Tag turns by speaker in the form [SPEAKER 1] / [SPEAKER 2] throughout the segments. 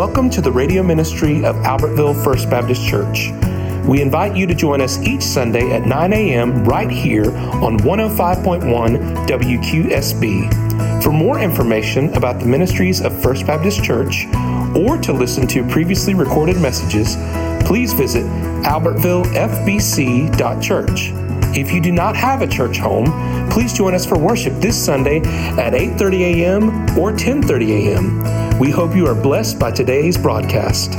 [SPEAKER 1] Welcome to the radio ministry of Albertville First Baptist Church. We invite you to join us each Sunday at 9 a.m. right here on 105.1 WQSB. For more information about the ministries of First Baptist Church or to listen to previously recorded messages, please visit albertvillefbc.church. If you do not have a church home, please join us for worship this Sunday at 8:30 a.m. or 10:30 a.m. We hope you are blessed by today's broadcast.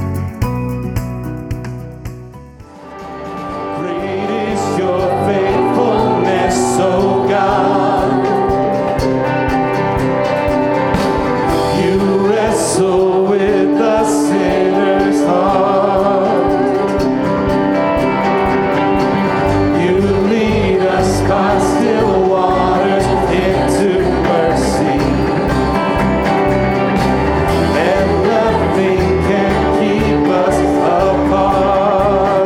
[SPEAKER 2] Great is your faithfulness, O God. You wrestle with the sinner's heart. You lead us by still waters into mercy. And nothing can keep us apart.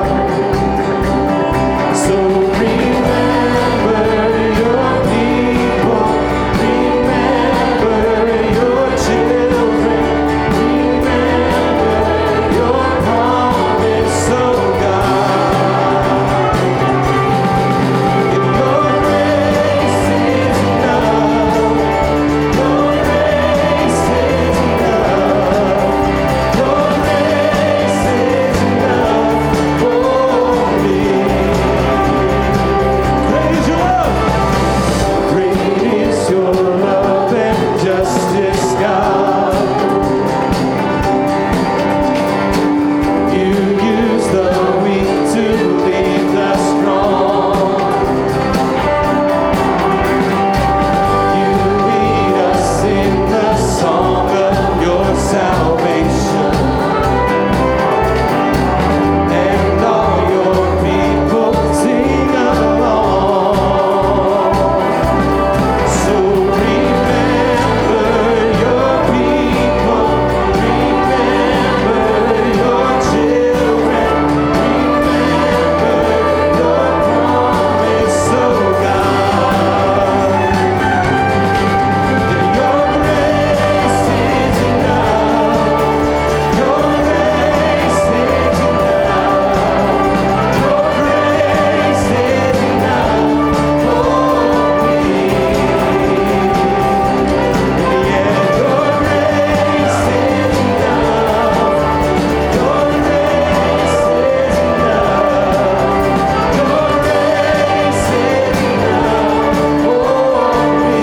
[SPEAKER 2] So remember your people, remember your children, remember your promise, oh God. If your grace is enough, your grace is enough, your grace is enough for me. Praise your love. Great is your love and justice, God. You use the weak to lead the strong. You lead us in the song of your salvation. And all your people sing along. So remember your people, remember your children, remember your promise, oh God. Your grace is enough, your grace is enough, your grace is enough for me. Yeah, your grace is enough, your grace is enough, your grace is enough for me.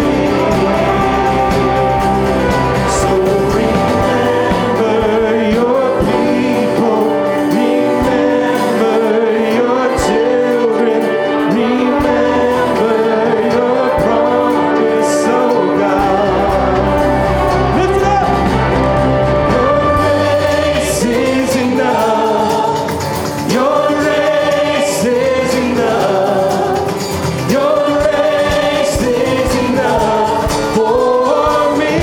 [SPEAKER 2] So remember your people, remember your children, remember your promise, oh God. Lift it up. Your grace is enough. Your grace is enough. Your grace is enough for me.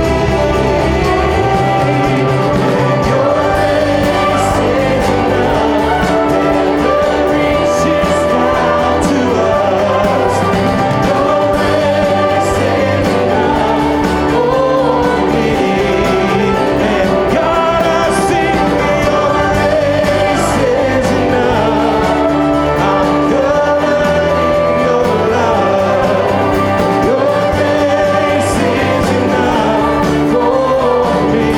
[SPEAKER 2] Your grace is enough. Never reaches down to us. Your grace is enough for me. And God, I sing your grace is enough. I'm covered in your love. Your grace is enough for me.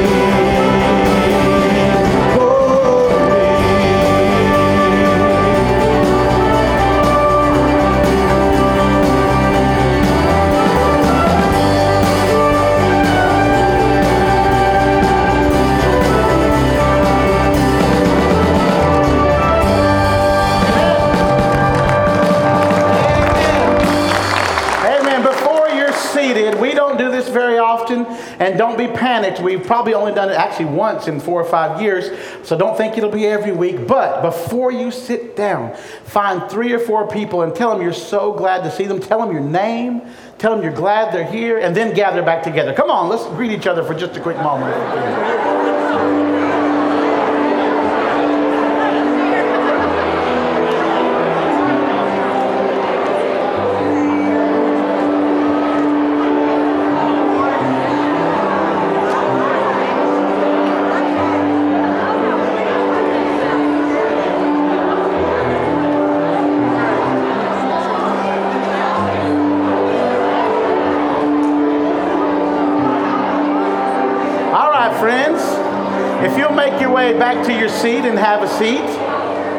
[SPEAKER 3] Amen. Before you're seated, we don't do this very often, and don't be panicked. We've probably only done it actually once in 4 or 5 years, so don't think it'll be every week. But before you sit down, find 3 or 4 people and tell them you're so glad to see them. Tell them your name. Tell them you're glad they're here, and then gather back together. Come on, let's greet each other for just a quick moment. If you'll make your way back to your seat and have a seat.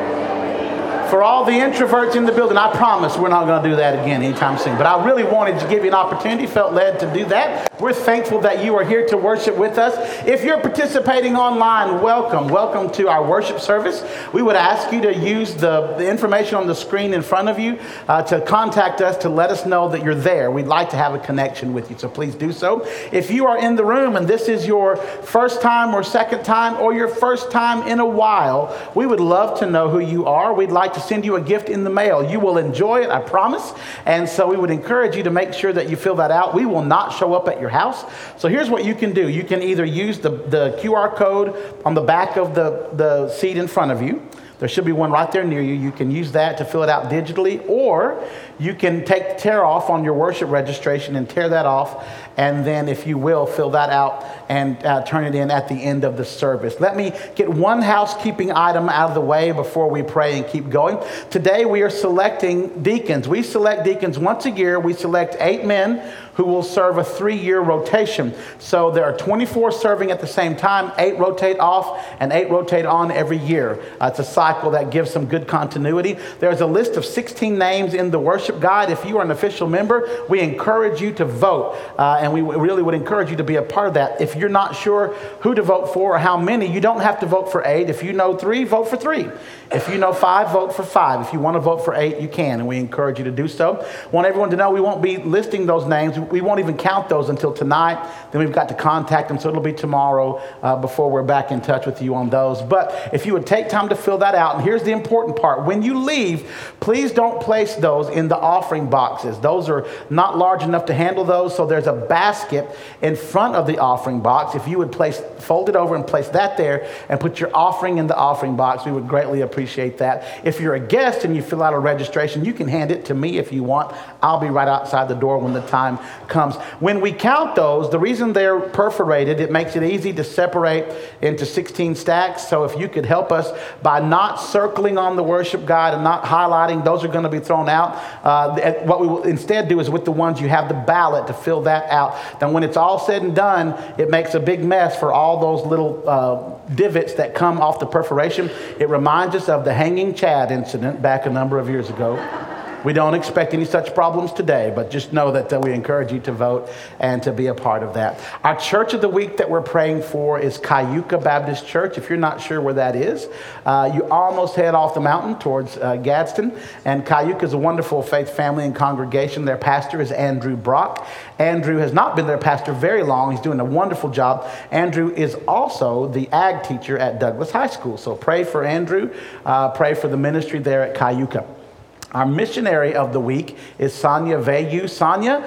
[SPEAKER 3] For all the introverts in the building, I promise we're not going to do that again anytime soon. But I really wanted to give you an opportunity, felt led to do that. We're thankful that you are here to worship with us. If you're participating online, welcome. Welcome to our worship service. We would ask you to use the information on the screen in front of you to contact us to let us know that you're there. We'd like to have a connection with you, so please do so. If you are in the room and this is your first time or second time or your first time in a while, we would love to know who you are. We'd like to send you a gift in the mail. You will enjoy it, I promise. And so we would encourage you to make sure that you fill that out. We will not show up at your house. So here's what you can do. You can either use the QR code on the back of the seat in front of you. There should be one right there near you. You can use that to fill it out digitally, or you can take the tear off on your worship registration and tear that off, and then, if you will, fill that out and turn it in at the end of the service. Let me get one housekeeping item out of the way before we pray and keep going. Today we are selecting deacons. We select deacons once a year. We select 8 men who will serve a 3-year rotation. So there are 24 serving at the same time. 8 rotate off and 8 rotate on every year. It's a cycle that gives some good continuity. There's a list of 16 names in the worship guide. If you are an official member, we encourage you to vote. And we really would encourage you to be a part of that. If you're not sure who to vote for or how many, you don't have to vote for 8. If you know 3, vote for 3. If you know 5, vote for 5. If you want to vote for 8, you can, and we encourage you to do so. Want everyone to know we won't be listing those names. We won't even count those until tonight. Then we've got to contact them, so it'll be tomorrow before we're back in touch with you on those. But if you would take time to fill that out, and here's the important part. When you leave, please don't place those in the offering boxes. Those are not large enough to handle those, so there's a basket in front of the offering box. If you would fold it over and place that there and put your offering in the offering box, we would greatly appreciate that. If you're a guest and you fill out a registration, you can hand it to me if you want. I'll be right outside the door when the time comes. When we count those, the reason they're perforated, it makes it easy to separate into 16 stacks. So if you could help us by not circling on the worship guide and not highlighting, those are going to be thrown out. What we will instead do is with the ones you have the ballot to fill that out. Then when it's all said and done, it makes a big mess for all those little divots that come off the perforation. It reminds us of the hanging Chad incident back a number of years ago. We don't expect any such problems today, but just know that we encourage you to vote and to be a part of that. Our church of the week that we're praying for is Cayuga Baptist Church. If you're not sure where that is, you almost head off the mountain towards Gadsden. And Cayuga is a wonderful faith family and congregation. Their pastor is Andrew Brock. Andrew has not been their pastor very long. He's doing a wonderful job. Andrew is also the ag teacher at Douglas High School. So pray for Andrew. Pray for the ministry there at Cayuga. Our missionary of the week is Sonia Vayu. Sonia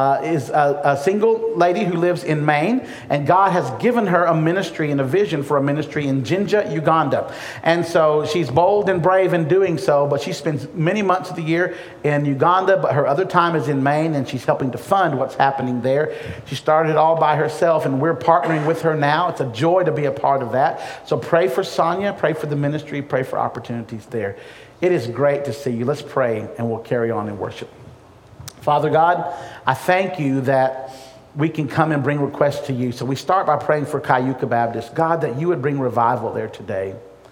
[SPEAKER 3] is a single lady who lives in Maine, and God has given her a ministry and a vision for a ministry in Jinja, Uganda. And so she's bold and brave in doing so, but she spends many months of the year in Uganda, but her other time is in Maine, and she's helping to fund what's happening there. She started it all by herself, and we're partnering with her now. It's a joy to be a part of that. So pray for Sonia, pray for the ministry, pray for opportunities there. It is great to see you. Let's pray, and we'll carry on in worship. Father God, I thank you that we can come and bring requests to you. So we start by praying for Cayuga Baptist. God, that you would bring revival there today.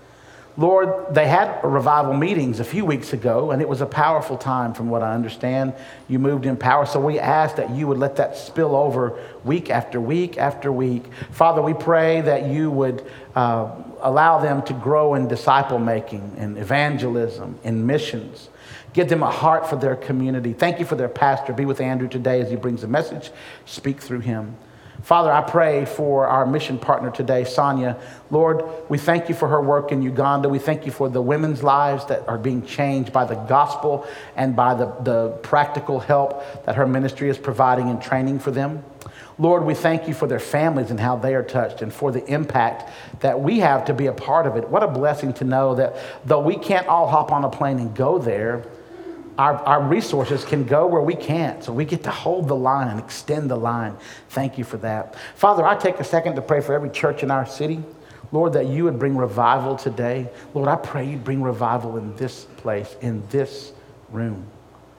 [SPEAKER 3] Lord, they had revival meetings a few weeks ago, and it was a powerful time from what I understand. You moved in power, so we ask that you would let that spill over week after week after week. Father, we pray that you would allow them to grow in disciple making and evangelism and missions. Give them a heart for their community. Thank you for their pastor. Be with Andrew today as he brings a message. Speak through him. Father, I pray for our mission partner today, Sonia. Lord, we thank you for her work in Uganda. We thank you for the women's lives that are being changed by the gospel and by the practical help that her ministry is providing and training for them. Lord, we thank you for their families and how they are touched and for the impact that we have to be a part of it. What a blessing to know that though we can't all hop on a plane and go there, our resources can go where we can't. So we get to hold the line and extend the line. Thank you for that. Father, I take a second to pray for every church in our city. Lord, that you would bring revival today. Lord, I pray you'd bring revival in this place, in this room.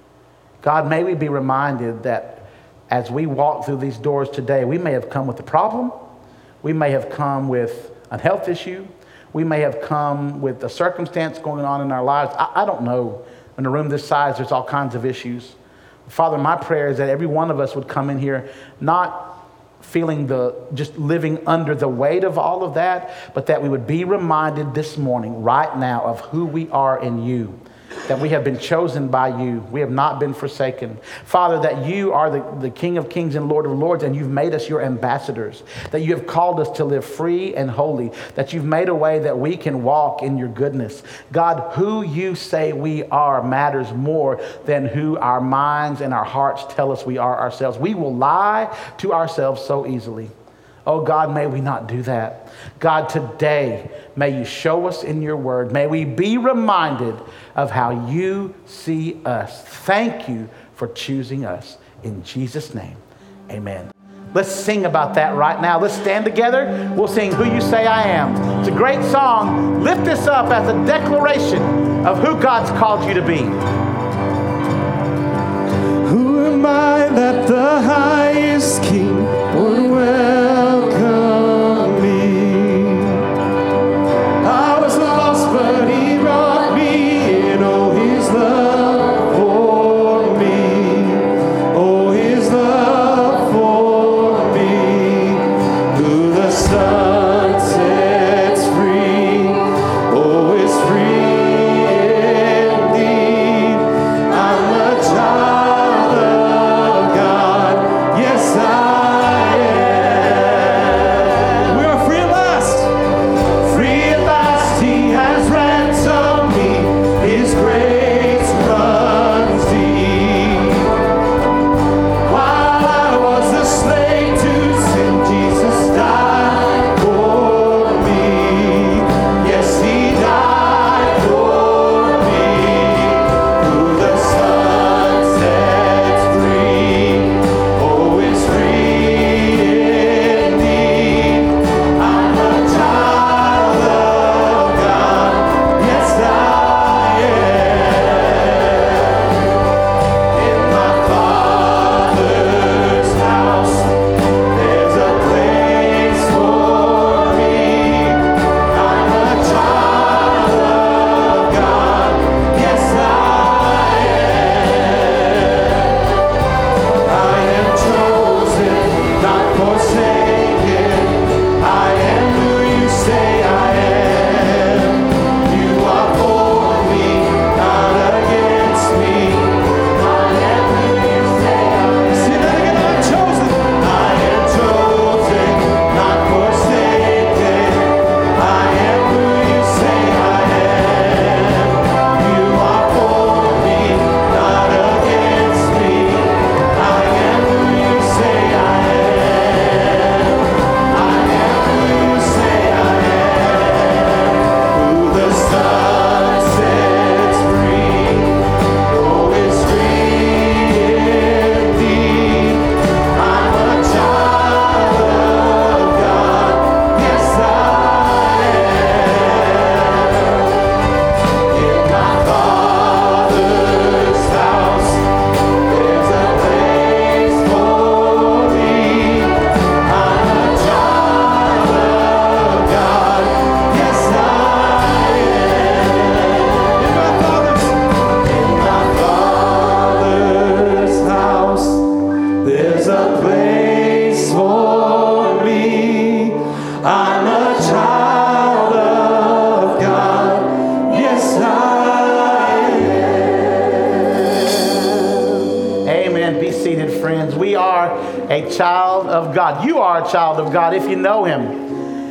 [SPEAKER 3] God, may we be reminded that as we walk through these doors today, we may have come with a problem. We may have come with a health issue. We may have come with a circumstance going on in our lives. I don't know. In a room this size, there's all kinds of issues. Father, my prayer is that every one of us would come in here not feeling just living under the weight of all of that, but that we would be reminded this morning, right now, of who we are in you. That we have been chosen by you. We have not been forsaken. Father, that you are the King of Kings and Lord of Lords, and you've made us your ambassadors. That you have called us to live free and holy. That you've made a way that we can walk in your goodness. God, who you say we are matters more than who our minds and our hearts tell us we are ourselves. We will lie to ourselves so easily. Oh God, may we not do that. God, today, may you show us in your word. May we be reminded of how you see us. Thank you for choosing us. In Jesus' name, amen. Let's sing about that right now. Let's stand together. We'll sing Who You Say I Am. It's a great song. Lift this up as a declaration of who God's called you to be.
[SPEAKER 2] Who am I that the highest King would welcome me? I was lost, but he brought me in. Oh, his love for me. Oh, his love for me. Who the sun sets free. Oh, is free indeed. I'm a child of God. Yes, I am. We are free at last. Free at last, he has ransomed me. His grace runs deep. While I was a slave to sin, Jesus died for me. Yes, he died for me. Who the Son sets free, oh, is free indeed. I'm a child of God. Yes, I am. In my Father's house, there's a place for me. I'm a child of God. Yes, I am chosen, not forsaken. I am who you say I am. You are for me, not against me. I am who you say I am. Say that again. I'm chosen. I am chosen, not forsaken. I am who you say I am. You are for me, not against me. I am who you say I am. I am who you say I am. Who the Son sets free, oh, is free indeed. I'm a child of God. Yes, I am. In my Father's house, there's a place for me. I'm a child of God. Yes, I am. In my Father's house, there's a place for me. I'm a child of God. Yes, I am.
[SPEAKER 3] Amen. Be seated, friends. We are a child of God. You are a child of God if you know him.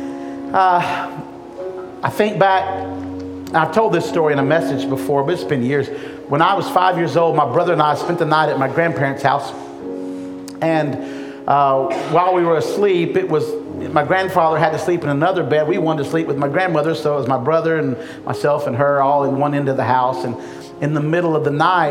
[SPEAKER 3] I think back, I've told this story in a message before, but it's been years. When I was 5 years old, my brother and I spent the night at my grandparents' house. And while we were asleep, my grandfather had to sleep in another bed. We wanted to sleep with my grandmother, so it was my brother and myself and her all in one end of the house. And in the middle of the night,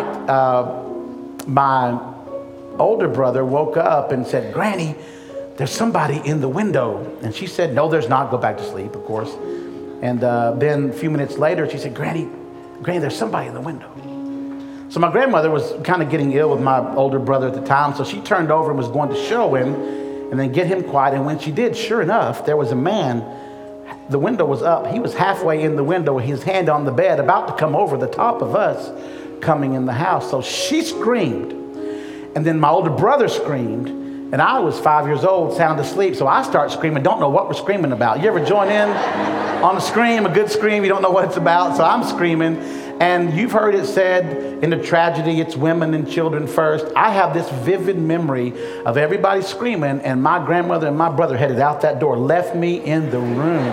[SPEAKER 3] my older brother woke up and said, "Granny, there's somebody in the window." And she said, "No, there's not." Go back to sleep, of course. And then a few minutes later, she said, Granny, there's somebody in the window." So my grandmother was kind of getting ill with my older brother at the time, so she turned over and was going to show him and then get him quiet. And when she did, sure enough, there was a man The window was up. He was halfway in the window, his hand on the bed, about to come over the top of us coming in the house. So she screamed. And then my older brother screamed. And I was 5 years old, sound asleep. So I start screaming, don't know what we're screaming about. You ever join in on a scream, a good scream, you don't know what it's about? So I'm screaming. And you've heard it said in a tragedy, it's women and children first. I have this vivid memory of everybody screaming, and my grandmother and my brother headed out that door, left me in the room.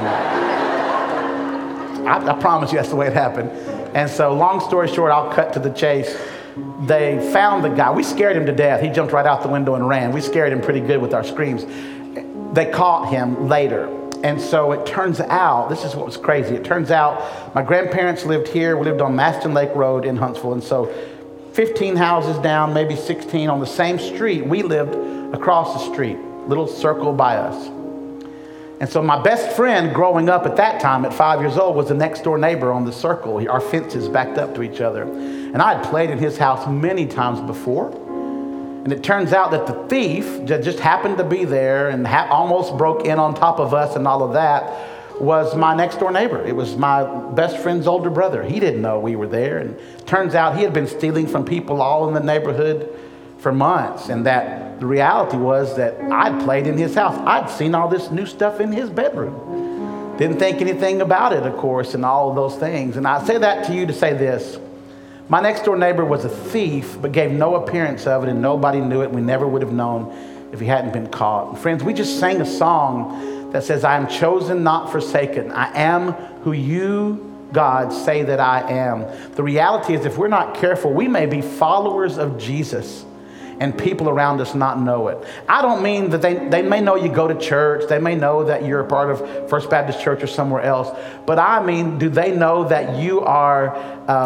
[SPEAKER 3] I promise you that's the way it happened. And so long story short, I'll cut to the chase. They found the guy. We scared him to death. He jumped right out the window and ran. We scared him pretty good with our screams. They caught him later. And so it turns out, this is what was crazy. It turns out my grandparents lived here. We lived on Maston Lake Road in Huntsville. And so 15 houses down, maybe 16 on the same street. We lived across the street, little circle by us. And so my best friend growing up at that time at 5 years old was the next door neighbor on the circle. Our fences backed up to each other. And I had played in his house many times before. And it turns out that the thief that just happened to be there and almost broke in on top of us and all of that was my next door neighbor. It was my best friend's older brother. He didn't know we were there. And it turns out he had been stealing from people all in the neighborhood for months. And that the reality was that I'd played in his house. I'd seen all this new stuff in his bedroom. Didn't think anything about it, of course, and all of those things. And I say that to you to say this. My next door neighbor was a thief, but gave no appearance of it, and nobody knew it. We never would have known if he hadn't been caught. And friends, we just sang a song that says, I am chosen, not forsaken. I am who you, God, say that I am. The reality is, if we're not careful, we may be followers of Jesus and people around us not know it. I don't mean that they may know you go to church. They may know that you're a part of First Baptist Church or somewhere else. But I mean, do they know that you are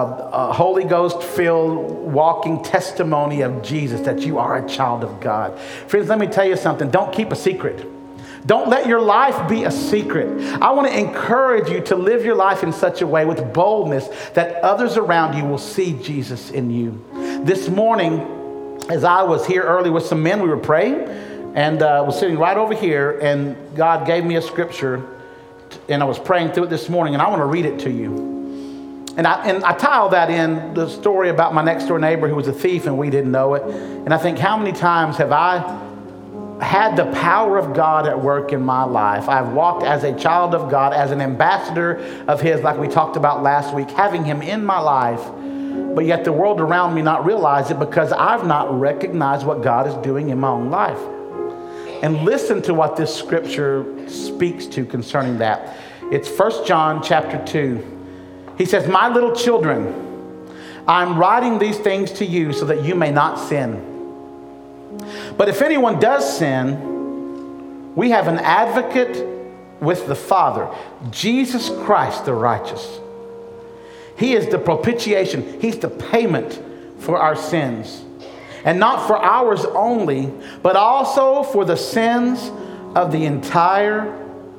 [SPEAKER 3] a Holy Ghost-filled walking testimony of Jesus, that you are a child of God? Friends, let me tell you something. Don't keep a secret. Don't let your life be a secret. I want to encourage you to live your life in such a way with boldness that others around you will see Jesus in you. This morning, as I was here early with some men, we were praying, and was sitting right over here, and God gave me a scripture, and I was praying through it this morning, and I want to read it to you. And I tie all that in the story about my next door neighbor who was a thief, and we didn't know it. And I think, how many times have I had the power of God at work in my life? I've walked as a child of God, as an ambassador of His, like we talked about last week, having Him in my life, but yet the world around me not realize it because I've not recognized what God is doing in my own life. And listen to what this scripture speaks to concerning that. It's 1 John chapter 2. He says, my little children, I'm writing these things to you so that you may not sin. But if anyone does sin, we have an advocate with the Father, Jesus Christ the righteous. He is the propitiation. He's the payment for our sins. And not for ours only, but also for the sins of the entire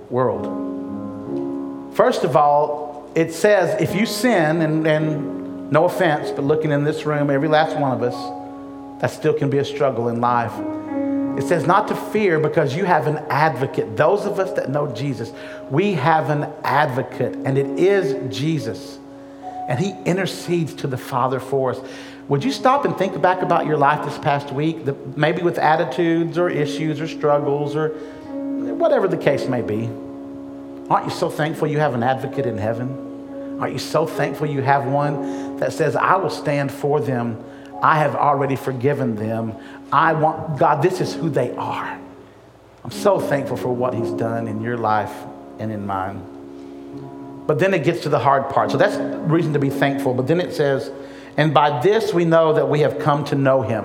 [SPEAKER 3] world. First of all, it says if you sin, and no offense, but looking in this room, every last one of us, that still can be a struggle in life. It says not to fear because you have an advocate. Those of us that know Jesus, we have an advocate, and it is Jesus. And He intercedes to the Father for us. Would you stop and think back about your life this past week, maybe with attitudes or issues or struggles or whatever the case may be? Aren't you so thankful you have an advocate in heaven? Aren't you so thankful you have one that says, I will stand for them. I have already forgiven them. God, this is who they are. I'm so thankful for what He's done in your life and in mine. But then it gets to the hard part. So that's reason to be thankful. But then it says, and by this we know that we have come to know Him.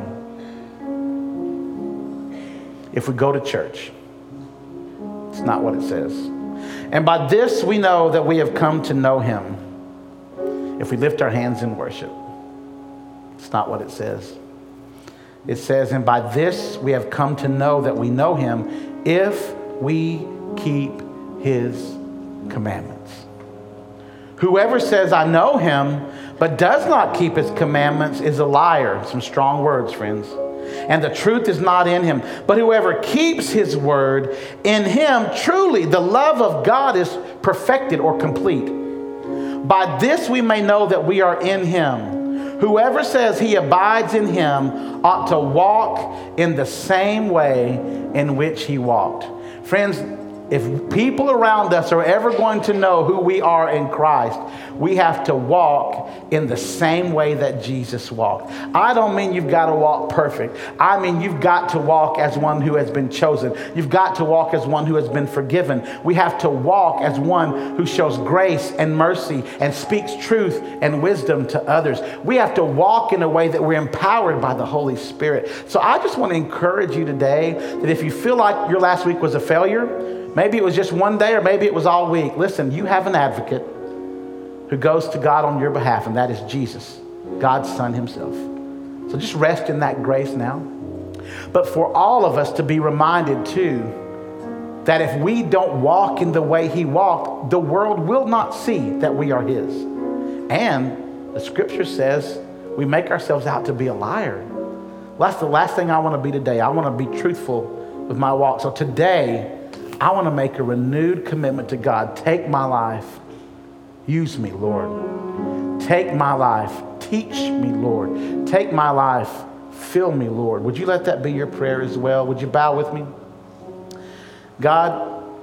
[SPEAKER 3] If we go to church. It's not what it says. And by this we know that we have come to know Him. If we lift our hands in worship. It's not what it says. It says, and by this we have come to know that we know Him if we keep His commandments. Whoever says, I know Him, but does not keep His commandments is a liar. Some strong words, friends. and the truth is not in him. But whoever keeps his word, in him truly the love of God is perfected or complete. By this we may know that we are in him. Whoever says he abides in him ought to walk in the same way in which he walked. Friends, if people around us are ever going to know who we are in Christ, we have to walk in the same way that Jesus walked. I don't mean you've got to walk perfect. I mean you've got to walk as one who has been chosen. You've got to walk as one who has been forgiven. We have to walk as one who shows grace and mercy and speaks truth and wisdom to others. We have to walk in a way that we're empowered by the Holy Spirit. So I just want to encourage you today that if you feel like your last week was a failure, maybe it was just one day or maybe it was all week. Listen, you have an advocate who goes to God on your behalf, and that is Jesus, God's Son himself. So just rest in that grace now. But for all of us to be reminded too, that if we don't walk in the way he walked, the world will not see that we are his. And the scripture says we make ourselves out to be a liar. Well, that's the last thing I want to be today. I want to be truthful with my walk. So today, I want to make a renewed commitment to God. Take my life. Use me, Lord. Take my life. Teach me, Lord. Take my life. Fill me, Lord. Would you let that be your prayer as well? Would you bow with me? God,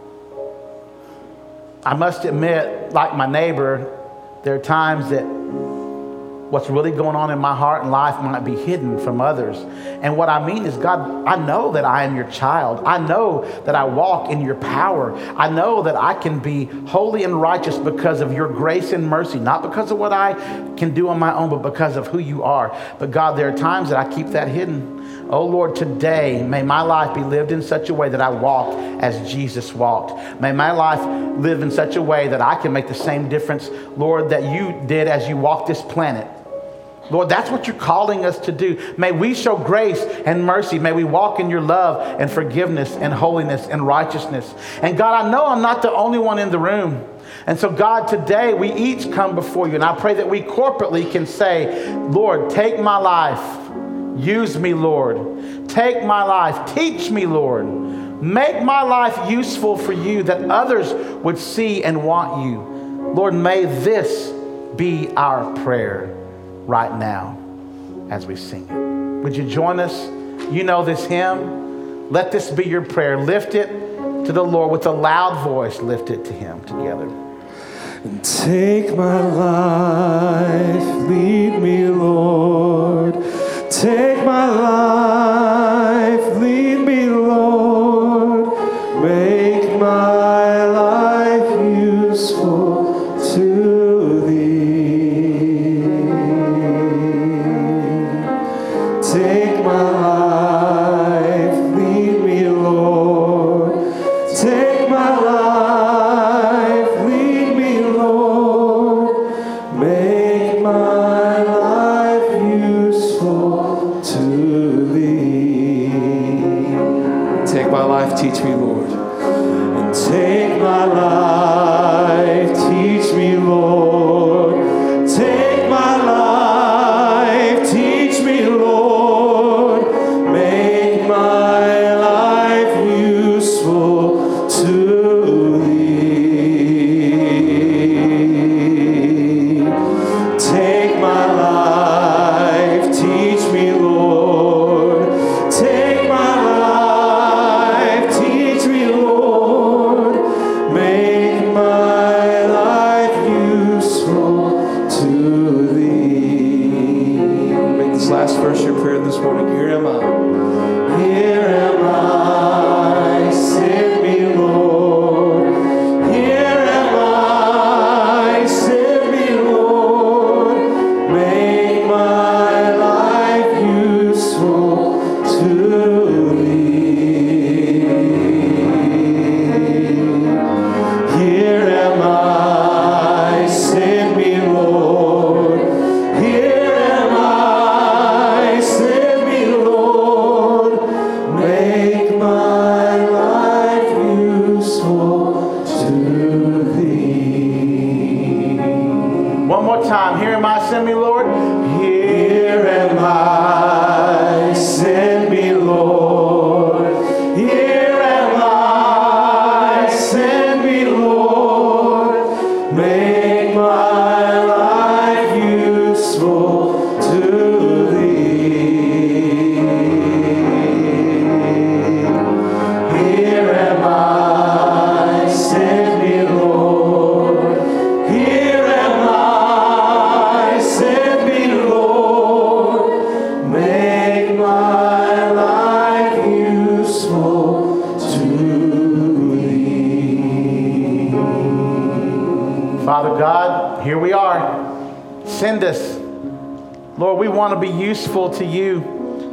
[SPEAKER 3] I must admit, like my neighbor, there are times that what's really going on in my heart and life might be hidden from others. And what I mean is, God, I know that I am your child. I know that I walk in your power. I know that I can be holy and righteous because of your grace and mercy, not because of what I can do on my own, but because of who you are. But God, there are times that I keep that hidden. Oh Lord, today, may my life be lived in such a way that I walk as Jesus walked. May my life live in such a way that I can make the same difference, Lord, that you did as you walked this planet. Lord, that's what you're calling us to do. May we show grace and mercy. May we walk in your love and forgiveness and holiness and righteousness. And God, I know I'm not the only one in the room. And so God, today we each come before you. And I pray that we corporately can say, Lord, take my life. Use me, Lord. Take my life. Teach me, Lord. Make my life useful for you that others would see and want you. Lord, may this be our prayer right now as we sing it. Would you join us? You know this hymn. Let this be your prayer. Lift it to the Lord with a loud voice. Lift it to him together.
[SPEAKER 2] Take my life, lead me, Lord. Take my life, lead me, Lord. Make my life useful to thee. Take my life, lead me, Lord. Take my life, lead me, Lord. Make my life useful to thee. Take my life, teach me, Lord. And take my life, teach me, Lord. Take my life, teach me, Lord. Make my life useful to thee. Take my life, teach me, Lord. Take my life, teach me, Lord. Make my life useful to thee. Make this last verse your prayer this morning. Here am I. Here am I. Send me.
[SPEAKER 3] Father God, here we are. Send us. Lord, we want to be useful to you.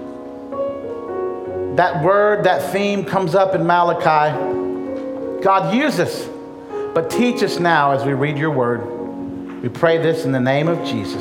[SPEAKER 3] That word, that theme comes up in Malachi. God, use us, but teach us now as we read your word. We pray this in the name of Jesus.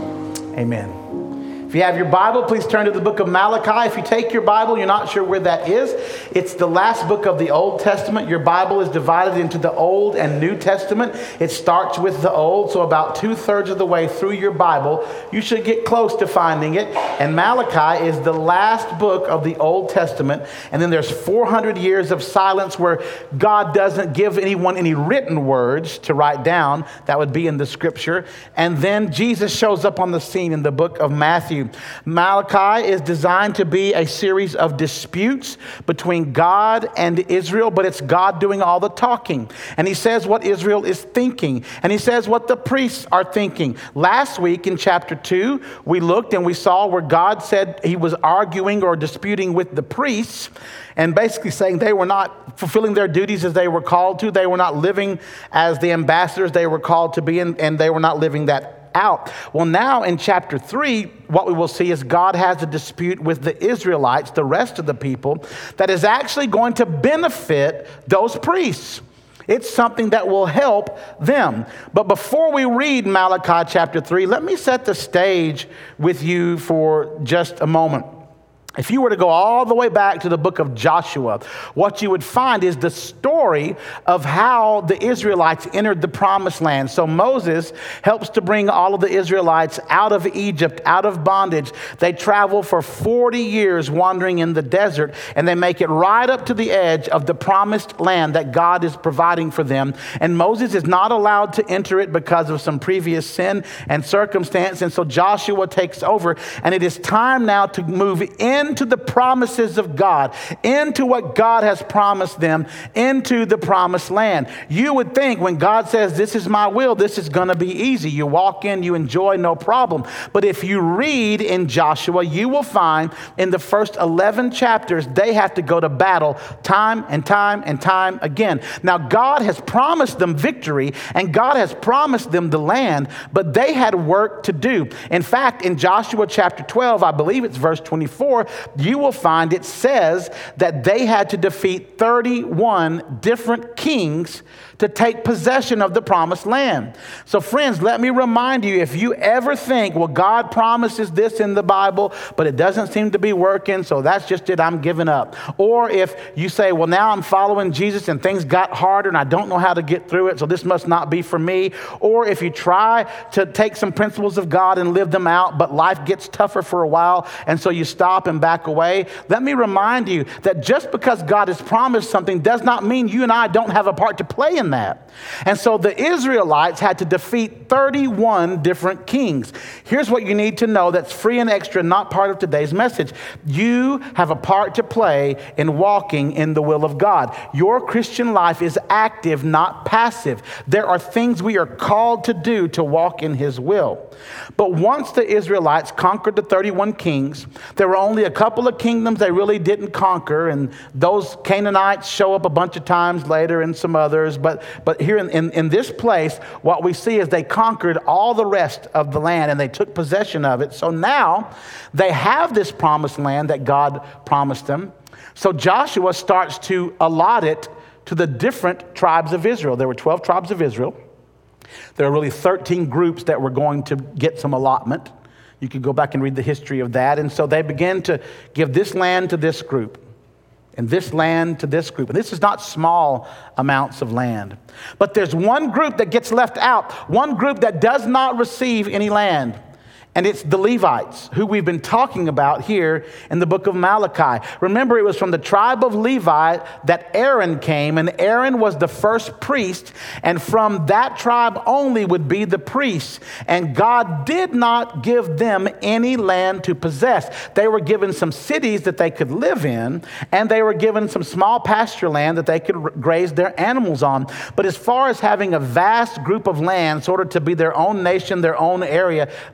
[SPEAKER 3] Amen. If you have your Bible, please turn to the book of Malachi. If you take your Bible, you're not sure where that is. It's the last book of the Old Testament. Your Bible is divided into the Old and New Testament. It starts with the Old, so about 2/3 of the way through your Bible, you should get close to finding it. And Malachi is the last book of the Old Testament. And then there's 400 years of silence where God doesn't give anyone any written words to write down. That would be in the scripture. And then Jesus shows up on the scene in the book of Matthew. Malachi is designed to be a series of disputes between God and Israel, but it's God doing all the talking. And he says what Israel is thinking, and he says what the priests are thinking. Last week in chapter 2, we looked and we saw where God said he was arguing or disputing with the priests and basically saying they were not fulfilling their duties as they were called to. They were not living as the ambassadors they were called to be, and they were not living that out. Well, now in chapter 3, what we will see is God has a dispute with the Israelites, the rest of the people, that is actually going to benefit those priests. It's something that will help them. But before we read Malachi chapter 3, let me set the stage with you for just a moment. If you were to go all the way back to the book of Joshua, what you would find is the story of how the Israelites entered the promised land. So Moses helps to bring all of the Israelites out of Egypt, out of bondage. They travel for 40 years wandering in the desert, and they make it right up to the edge of the promised land that God is providing for them. And Moses is not allowed to enter it because of some previous sin and circumstance. And so Joshua takes over, and it is time now to move into the promises of God, into what God has promised them, into the promised land. You would think when God says, this is my will, this is going to be easy. You walk in, you enjoy, no problem. But if you read in Joshua, you will find in the first 11 chapters, they have to go to battle time and time and time again. Now, God has promised them victory, and God has promised them the land, but they had work to do. In fact, in Joshua chapter 12, I believe it's verse 24, you will find it says that they had to defeat 31 different kings to take possession of the promised land. So friends, let me remind you, if you ever think, well, God promises this in the Bible, but it doesn't seem to be working, so that's just it, I'm giving up. Or if you say, well, now I'm following Jesus and things got harder and I don't know how to get through it, so this must not be for me. Or if you try to take some principles of God and live them out, but life gets tougher for a while, and so you stop and back away. Let me remind you that just because God has promised something does not mean you and I don't have a part to play in that. And so the Israelites had to defeat 31 different kings. Here's what you need to know that's free and extra, not part of today's message. You have a part to play in walking in the will of God. Your Christian life is active, not passive. There are things we are called to do to walk in his will. But once the Israelites conquered the 31 kings, there were only a couple of kingdoms they really didn't conquer, and those Canaanites show up a bunch of times later and some others. But here in this place, what we see is they conquered all the rest of the land and they took possession of it. So now they have this promised land that God promised them. So Joshua starts to allot it to the different tribes of Israel. There were 12 tribes of Israel. There are really 13 groups that were going to get some allotment. You could go back and read the history of that. And so they began to give this land to this group and this land to this group. And this is not small amounts of land. But there's one group that gets left out, one group that does not receive any land. And it's the Levites, who we've been talking about here in the book of Malachi. Remember, it was from the tribe of Levi that Aaron came, and Aaron was the first priest, and from that tribe only would be the priests. And God did not give them any land to possess. They were given some cities that they could live in, and they were given some small pasture land that they could graze their animals on. But as far as having a vast group of land, sort of to be their own nation, their own area, they were not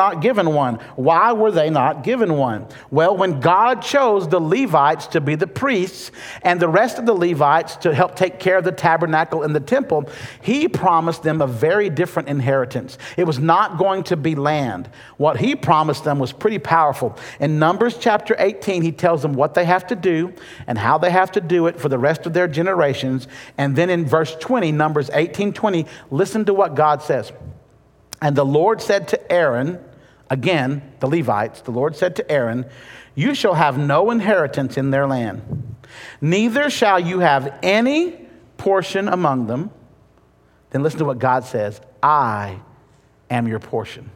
[SPEAKER 3] not given one. Why were they not given one? Well, when God chose the Levites to be the priests and the rest of the Levites to help take care of the tabernacle and the temple, he promised them a very different inheritance. It was not going to be land. What he promised them was pretty powerful. In Numbers chapter 18, he tells them what they have to do and how they have to do it for the rest of their generations. And then in verse 20, Numbers 18:20, listen to what God says. And the Lord said to Aaron, again, the Levites, the Lord said to Aaron, you shall have no inheritance in their land, neither shall you have any portion among them. Then listen to what God says. I am your portion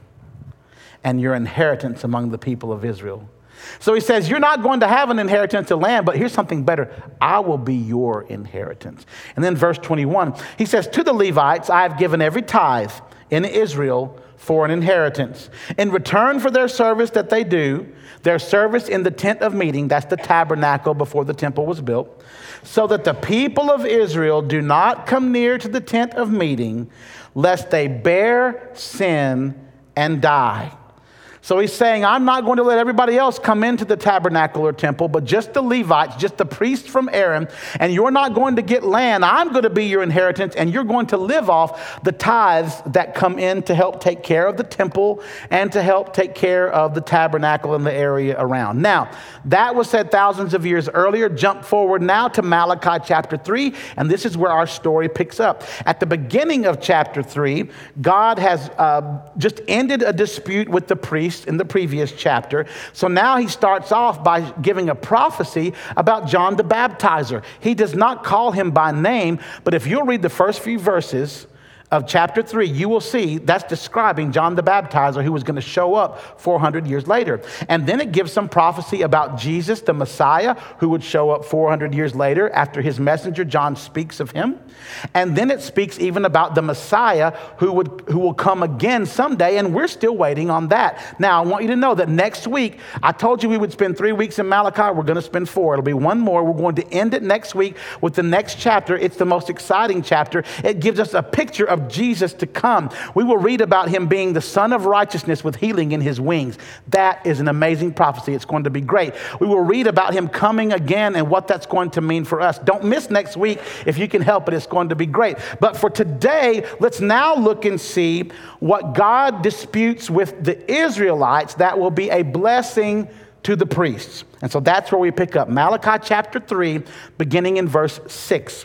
[SPEAKER 3] and your inheritance among the people of Israel. So he says, you're not going to have an inheritance of land, but here's something better. I will be your inheritance. And then verse 21, he says, to the Levites, I have given every tithe in Israel for an inheritance. In return for their service that they do, their service in the tent of meeting, that's the tabernacle before the temple was built, so that the people of Israel do not come near to the tent of meeting, lest they bear sin and die. So he's saying, I'm not going to let everybody else come into the tabernacle or temple, but just the Levites, just the priests from Aaron, and you're not going to get land. I'm going to be your inheritance, and you're going to live off the tithes that come in to help take care of the temple and to help take care of the tabernacle and the area around. Now, that was said thousands of years earlier. Jump forward now to Malachi chapter 3, and this is where our story picks up. At the beginning of chapter 3, God has just ended a dispute with the priests in the previous chapter. So now he starts off by giving a prophecy about John the Baptizer. He does not call him by name, but if you'll read the first few verses of chapter 3, you will see that's describing John the Baptizer who was going to show up 400 years later. And then it gives some prophecy about Jesus, the Messiah, who would show up 400 years later after his messenger John speaks of him. And then it speaks even about the Messiah who will come again someday, and we're still waiting on that. Now, I want you to know that next week, I told you we would spend 3 weeks in Malachi. We're going to spend 4. It'll be one more. We're going to end it next week with the next chapter. It's the most exciting chapter. It gives us a picture of Jesus to come. We will read about him being the Son of Righteousness with healing in his wings. That is an amazing prophecy. It's going to be great. We will read about him coming again and what that's going to mean for us. Don't miss next week if you can help it. It's going to be great. But for today, let's now look and see what God disputes with the Israelites that will be a blessing to the priests. And so that's where we pick up. Malachi chapter 3, beginning in verse 6.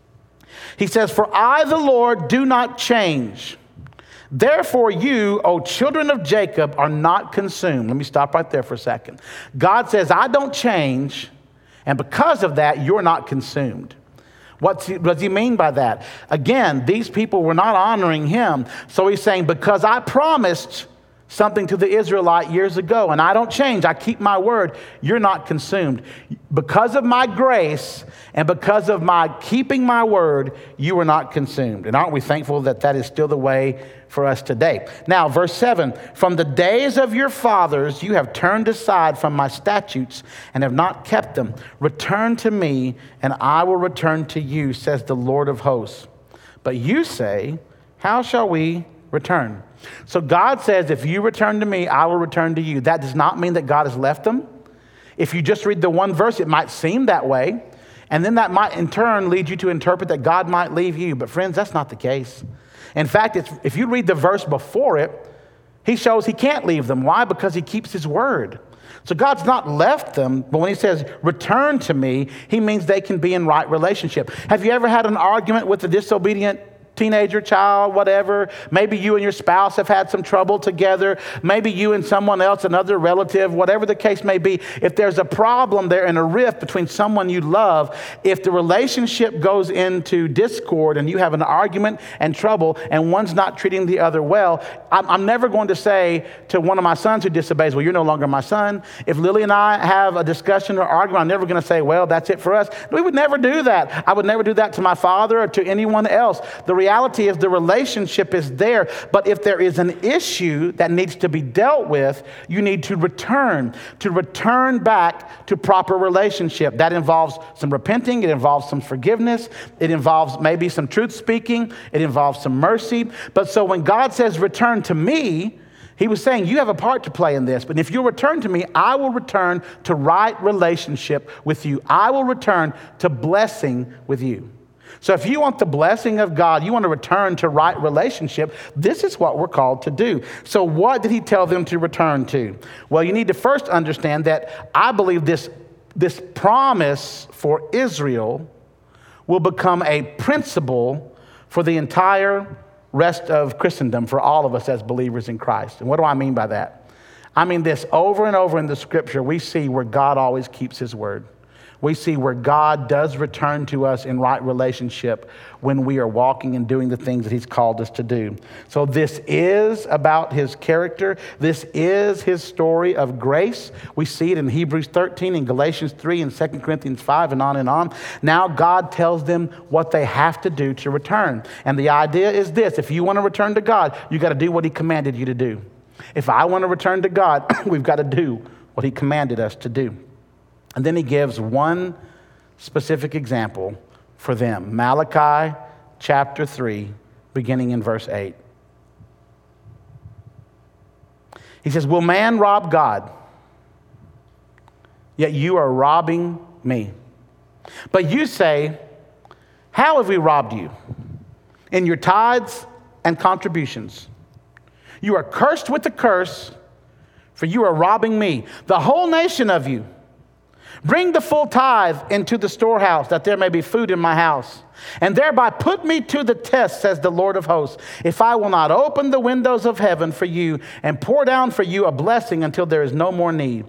[SPEAKER 3] He says, for I, the Lord, do not change. Therefore you, O children of Jacob, are not consumed. Let me stop right there for a second. God says, I don't change, and because of that, you're not consumed. What does he mean by that? Again, these people were not honoring him. So he's saying, because I promised something to the Israelite years ago, and I don't change, I keep my word, you're not consumed. Because of my grace and because of my keeping my word, you are not consumed. And aren't we thankful that that is still the way for us today? Now, verse 7, from the days of your fathers, you have turned aside from my statutes and have not kept them. Return to me, and I will return to you, says the Lord of hosts. But you say, how shall we return? So God says, if you return to me, I will return to you. That does not mean that God has left them. If you just read the one verse, it might seem that way. And then that might in turn lead you to interpret that God might leave you. But friends, that's not the case. In fact, if you read the verse before it, he shows he can't leave them. Why? Because he keeps his word. So God's not left them, but when he says, return to me, he means they can be in right relationship. Have you ever had an argument with a disobedient teenager, child, whatever? Maybe you and your spouse have had some trouble together. Maybe you and someone else, another relative, whatever the case may be. If there's a problem there and a rift between someone you love, if the relationship goes into discord and you have an argument and trouble and one's not treating the other well, I'm never going to say to one of my sons who disobeys, well, you're no longer my son. If Lily and I have a discussion or argument, I'm never going to say, well, that's it for us. We would never do that. I would never do that to my father or to anyone else. The reality is the relationship is there, but if there is an issue that needs to be dealt with, you need to return back to proper relationship. That involves some repenting, it involves some forgiveness, it involves maybe some truth speaking, it involves some mercy. But so when God says return to me, He was saying, you have a part to play in this, but if you'll return to me, I will return to right relationship with you. I will return to blessing with you. So if you want the blessing of God, you want to return to right relationship, this is what we're called to do. So what did he tell them to return to? Well, you need to first understand that I believe this promise for Israel will become a principle for the entire rest of Christendom, for all of us as believers in Christ. And what do I mean by that? I mean this: over and over in the scripture, we see where God always keeps his word. We see where God does return to us in right relationship when we are walking and doing the things that he's called us to do. So this is about his character. This is his story of grace. We see it in Hebrews 13, in Galatians 3, and 2 Corinthians 5, and on and on. Now God tells them what they have to do to return. And the idea is this: if you want to return to God, you got to do what he commanded you to do. If I want to return to God, we've got to do what he commanded us to do. And then he gives one specific example for them. Malachi chapter 3, beginning in verse 8. He says, will man rob God? Yet you are robbing me. But you say, how have we robbed you? In your tithes and contributions. You are cursed with a curse, for you are robbing me, the whole nation of you. Bring the full tithe into the storehouse, that there may be food in my house. And thereby put me to the test, says the Lord of hosts, if I will not open the windows of heaven for you and pour down for you a blessing until there is no more need.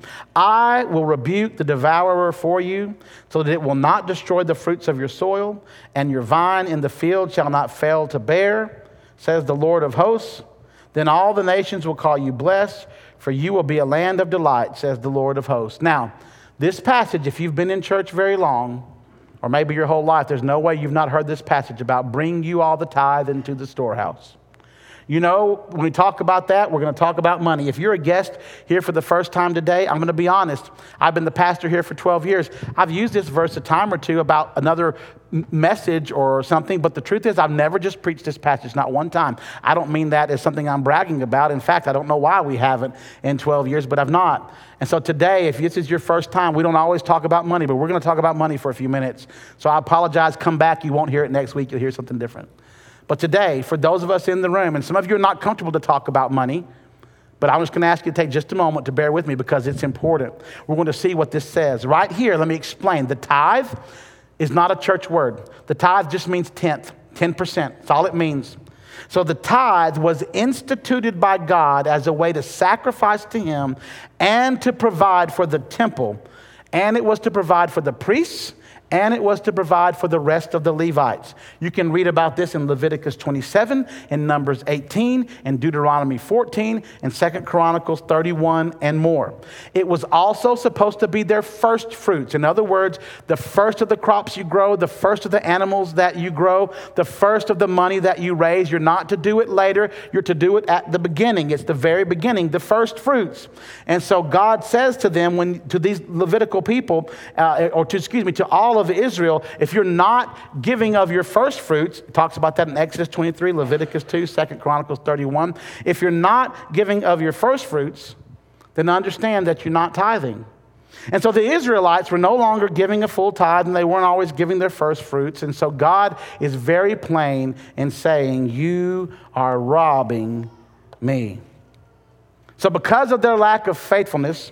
[SPEAKER 3] I will rebuke the devourer for you, so that it will not destroy the fruits of your soil, and your vine in the field shall not fail to bear, says the Lord of hosts. Then all the nations will call you blessed, for you will be a land of delight, says the Lord of hosts. Now, this passage, if you've been in church very long, or maybe your whole life, there's no way you've not heard this passage about bring you all the tithe into the storehouse. You know, when we talk about that, we're going to talk about money. If you're a guest here for the first time today, I'm going to be honest. I've been the pastor here for 12 years. I've used this verse a time or two about another message or something, but the truth is I've never just preached this passage, not one time. I don't mean that as something I'm bragging about. In fact, I don't know why we haven't in 12 years, but I've not. And so today, if this is your first time, we don't always talk about money, but we're going to talk about money for a few minutes. So I apologize. Come back. You won't hear it next week. You'll hear something different. But today, for those of us in the room, and some of you are not comfortable to talk about money, but I'm just going to ask you to take just a moment to bear with me because it's important. We're going to see what this says. Right here, let me explain. The tithe is not a church word. The tithe just means tenth, 10%. That's all it means. So the tithe was instituted by God as a way to sacrifice to him and to provide for the temple. And it was to provide for the priests, and it was to provide for the rest of the Levites. You can read about this in Leviticus 27, in Numbers 18, in Deuteronomy 14, in 2 Chronicles 31, and more. It was also supposed to be their first fruits. In other words, the first of the crops you grow, the first of the animals that you grow, the first of the money that you raise. You're not to do it later. You're to do it at the beginning. It's the very beginning, the first fruits. And so God says to them, to these Levitical people, to all of Israel, if you're not giving of your first fruits, it talks about that in Exodus 23, Leviticus 2, 2 Chronicles 31. If you're not giving of your first fruits, then understand that you're not tithing. And so the Israelites were no longer giving a full tithe, and they weren't always giving their first fruits. And so God is very plain in saying, you are robbing me. So because of their lack of faithfulness,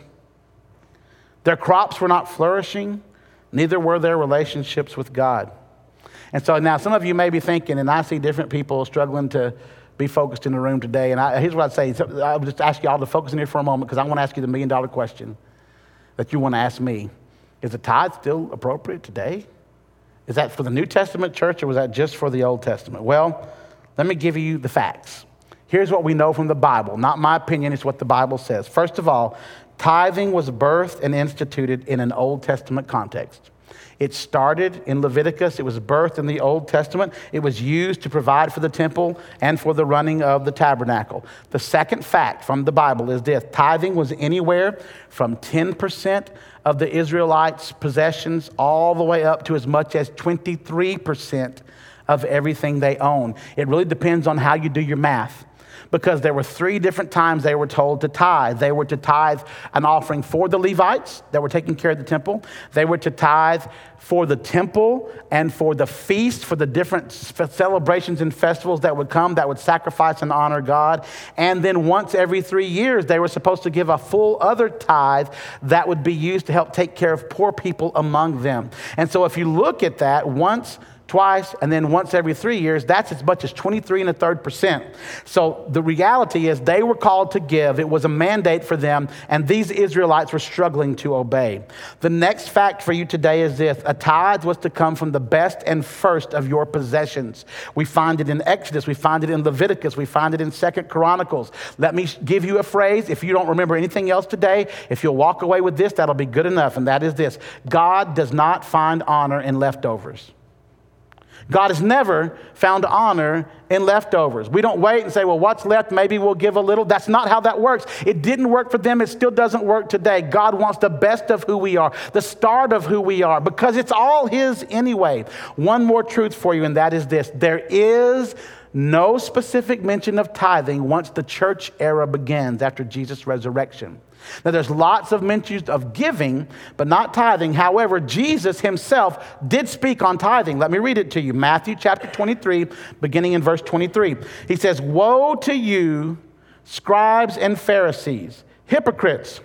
[SPEAKER 3] their crops were not flourishing. Neither were their relationships with God. And so now some of you may be thinking, and I see different people struggling to be focused in the room today. And here's what I'd say. I would just ask you all to focus in here for a moment because I want to ask you the $1 million question that you want to ask me. Is the tithe still appropriate today? Is that for the New Testament church or was that just for the Old Testament? Well, let me give you the facts. Here's what we know from the Bible. Not my opinion, it's what the Bible says. First of all, tithing was birthed and instituted in an Old Testament context. It started in Leviticus. It was birthed in the Old Testament. It was used to provide for the temple and for the running of the tabernacle. The second fact from the Bible is this: tithing was anywhere from 10% of the Israelites' possessions all the way up to as much as 23% of everything they own. It really depends on how you do your math. because there were 3 different times they were told to tithe. They were to tithe an offering for the Levites that were taking care of the temple. They were to tithe for the temple and for the feast, for the different celebrations and festivals that would come that would sacrifice and honor God. And then once every 3 years, they were supposed to give a full other tithe that would be used to help take care of poor people among them. And so if you look at that, once, twice, and then once every 3 years, that's as much as 23 1/3%. So the reality is they were called to give. It was a mandate for them, and these Israelites were struggling to obey. The next fact for you today is this: a tithe was to come from the best and first of your possessions. We find it in Exodus, we find it in Leviticus, we find it in 2 Chronicles. Let me give you a phrase. If you don't remember anything else today, if you'll walk away with this, that'll be good enough, and that is this: God does not find honor in leftovers. God has never found honor in leftovers. We don't wait and say, well, what's left? Maybe we'll give a little. That's not how that works. It didn't work for them. It still doesn't work today. God wants the best of who we are, the start of who we are, because it's all His anyway. One more truth for you, and that is this: there is no specific mention of tithing once the church era begins after Jesus' resurrection. Now, there's lots of mentions of giving, but not tithing. However, Jesus himself did speak on tithing. Let me read it to you. Matthew chapter 23, beginning in verse 23. He says, "Woe to you, scribes and Pharisees, hypocrites,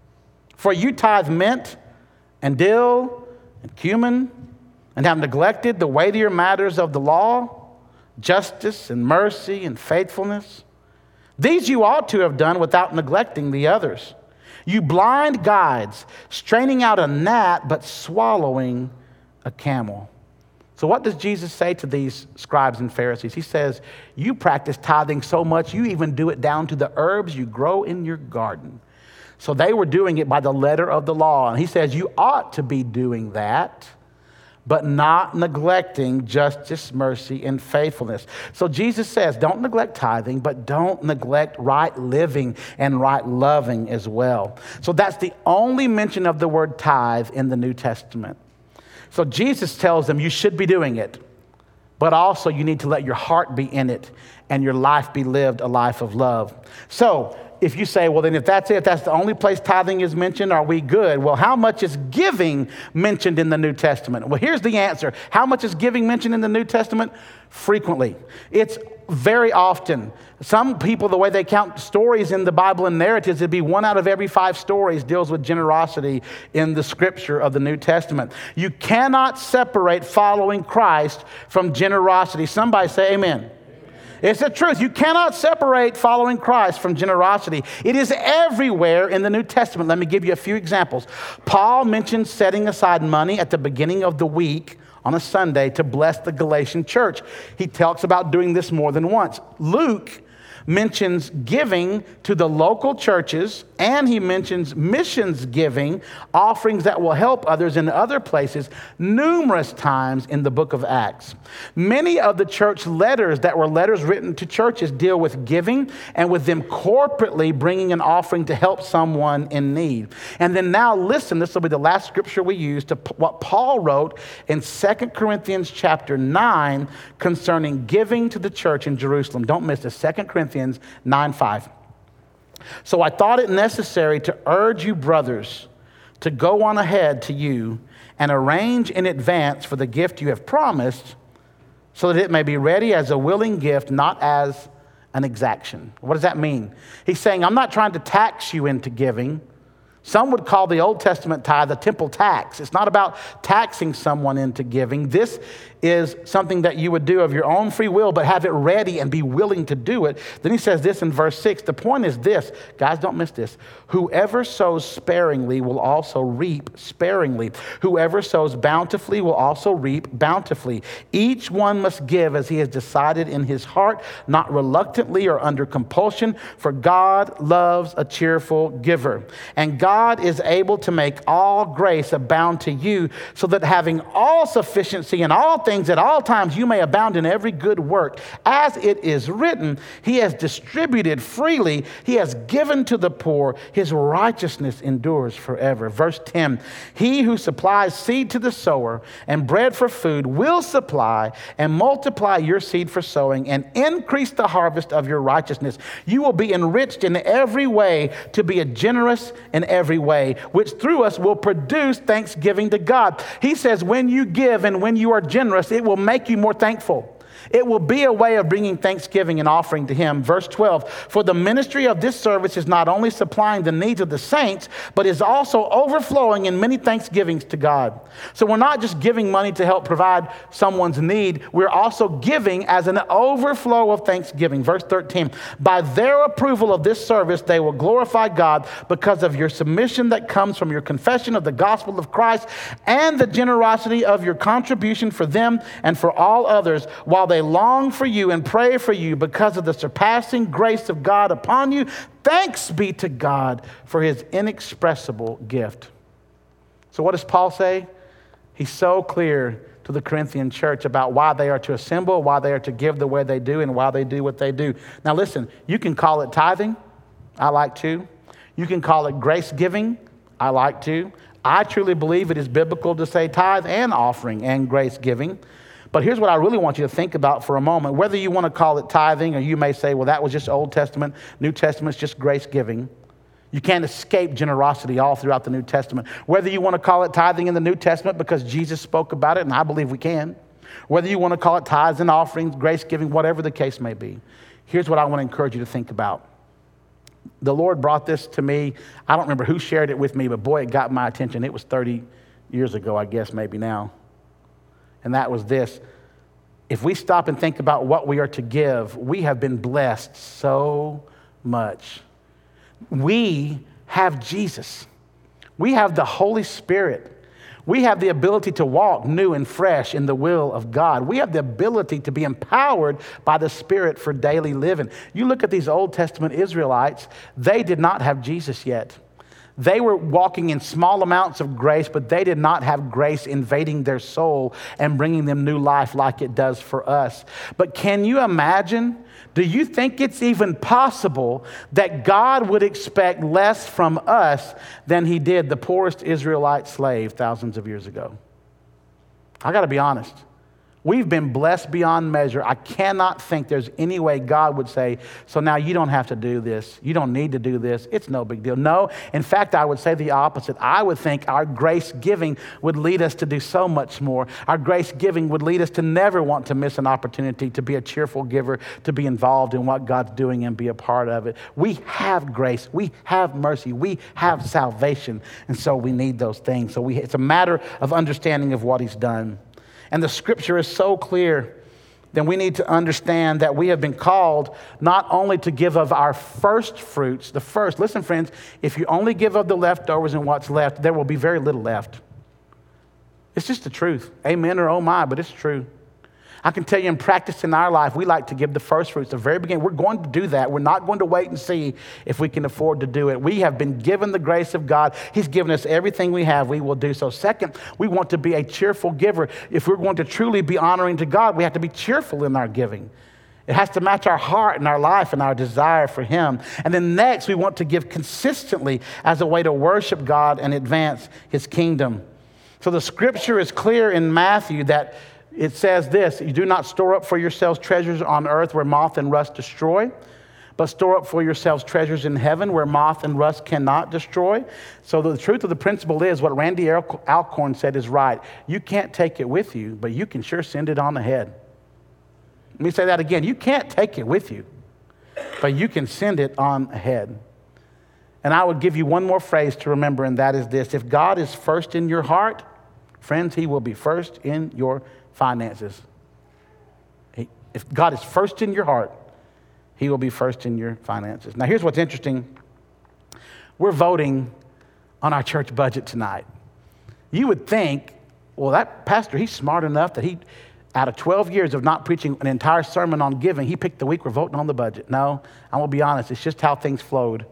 [SPEAKER 3] for you tithe mint and dill and cumin, and have neglected the weightier matters of the law, justice and mercy and faithfulness. These you ought to have done without neglecting the others. You blind guides, straining out a gnat, but swallowing a camel." So what does Jesus say to these scribes and Pharisees? He says, you practice tithing so much, you even do it down to the herbs you grow in your garden. So they were doing it by the letter of the law. And he says, you ought to be doing that, but not neglecting justice, mercy, and faithfulness. So Jesus says, don't neglect tithing, but don't neglect right living and right loving as well. So that's the only mention of the word tithe in the New Testament. So Jesus tells them you should be doing it, but also you need to let your heart be in it and your life be lived a life of love. So if you say, well, then if that's it, if that's the only place tithing is mentioned, are we good? Well, how much is giving mentioned in the New Testament? Well, here's the answer. How much is giving mentioned in the New Testament? Frequently. It's very often. Some people, the way they count stories in the Bible and narratives, it'd be 1 out of every 5 stories deals with generosity in the scripture of the New Testament. You cannot separate following Christ from generosity. Somebody say amen. It's the truth. You cannot separate following Christ from generosity. It is everywhere in the New Testament. Let me give you a few examples. Paul mentions setting aside money at the beginning of the week on a Sunday to bless the Galatian church. He talks about doing this more than once. Luke mentions giving to the local churches, and he mentions missions giving, offerings that will help others in other places, numerous times in the book of Acts. Many of the church letters that were letters written to churches deal with giving and with them corporately bringing an offering to help someone in need. And then now listen, this will be the last scripture we use to what Paul wrote in 2 Corinthians chapter 9 concerning giving to the church in Jerusalem. Don't miss this, 2 Corinthians 9:5. "So I thought it necessary to urge you, brothers, to go on ahead to you and arrange in advance for the gift you have promised, so that it may be ready as a willing gift, not as an exaction." What does that mean? He's saying, I'm not trying to tax you into giving. Some would call the Old Testament tithe a temple tax. It's not about taxing someone into giving. This is something that you would do of your own free will, but have it ready and be willing to do it. Then he says this in verse 6. The point is this, guys, don't miss this. Whoever sows sparingly will also reap sparingly. Whoever sows bountifully will also reap bountifully. Each one must give as he has decided in his heart, not reluctantly or under compulsion, for God loves a cheerful giver. And God God is able to make all grace abound to you, so that having all sufficiency in all things at all times, you may abound in every good work. As it is written, he has distributed freely, he has given to the poor, his righteousness endures forever. Verse 10, he who supplies seed to the sower and bread for food will supply and multiply your seed for sowing and increase the harvest of your righteousness. You will be enriched in every way to be generous in every way, which through us will produce thanksgiving to God. He says when you give and when you are generous, it will make you more thankful. It will be a way of bringing thanksgiving and offering to him. Verse 12, for the ministry of this service is not only supplying the needs of the saints, but is also overflowing in many thanksgivings to God. So we're not just giving money to help provide someone's need. We're also giving as an overflow of thanksgiving. Verse 13, by their approval of this service, they will glorify God because of your submission that comes from your confession of the gospel of Christ and the generosity of your contribution for them and for all others, while they long for you and pray for you because of the surpassing grace of God upon you. Thanks be to God for his inexpressible gift. So what does Paul say? He's so clear to the Corinthian church about why they are to assemble, why they are to give the way they do, and why they do what they do. Now listen, you can call it tithing. I like to. You can call it grace giving. I like to. I truly believe it is biblical to say tithe and offering and grace giving. But here's what I really want you to think about for a moment. Whether you want to call it tithing, or you may say, well, that was just Old Testament. New Testament's just grace giving. You can't escape generosity all throughout the New Testament. Whether you want to call it tithing in the New Testament because Jesus spoke about it, and I believe we can. Whether you want to call it tithes and offerings, grace giving, whatever the case may be. Here's what I want to encourage you to think about. The Lord brought this to me. I don't remember who shared it with me, but boy, it got my attention. It was 30 years ago, I guess, maybe now. And that was this. If we stop and think about what we are to give, we have been blessed so much. We have Jesus. We have the Holy Spirit. We have the ability to walk new and fresh in the will of God. We have the ability to be empowered by the Spirit for daily living. You look at these Old Testament Israelites, they did not have Jesus yet. They were walking in small amounts of grace, but they did not have grace invading their soul and bringing them new life like it does for us. But can you imagine? Do you think it's even possible that God would expect less from us than he did the poorest Israelite slave thousands of years ago? I got to be honest. We've been blessed beyond measure. I cannot think there's any way God would say, so now you don't have to do this. You don't need to do this. It's no big deal. No, in fact, I would say the opposite. I would think our grace giving would lead us to do so much more. Our grace giving would lead us to never want to miss an opportunity to be a cheerful giver, to be involved in what God's doing and be a part of it. We have grace. We have mercy. We have salvation. And so we need those things. So it's a matter of understanding of what he's done. And the scripture is so clear, then we need to understand that we have been called not only to give of our first fruits, the first. Listen, friends, if you only give of the leftovers and what's left, there will be very little left. It's just the truth. Amen or oh my, but it's true. I can tell you in practice in our life, we like to give the first fruits. The very beginning, we're going to do that. We're not going to wait and see if we can afford to do it. We have been given the grace of God. He's given us everything we have. We will do so. Second, we want to be a cheerful giver. If we're going to truly be honoring to God, we have to be cheerful in our giving. It has to match our heart and our life and our desire for him. And then next, we want to give consistently as a way to worship God and advance his kingdom. So the scripture is clear in Matthew that it says this: you do not store up for yourselves treasures on earth where moth and rust destroy, but store up for yourselves treasures in heaven where moth and rust cannot destroy. So the truth of the principle is what Randy Alcorn said is right. You can't take it with you, but you can sure send it on ahead. Let me say that again. You can't take it with you, but you can send it on ahead. And I would give you one more phrase to remember, and that is this: if God is first in your heart, friends, he will be first in your finances. If God is first in your heart, he will be first in your finances. Now, here's what's interesting. We're voting on our church budget tonight. You would think, well, that pastor, he's smart enough that he, out of 12 years of not preaching an entire sermon on giving, he picked the week we're voting on the budget. No, I'm going to be honest. It's just how things flowed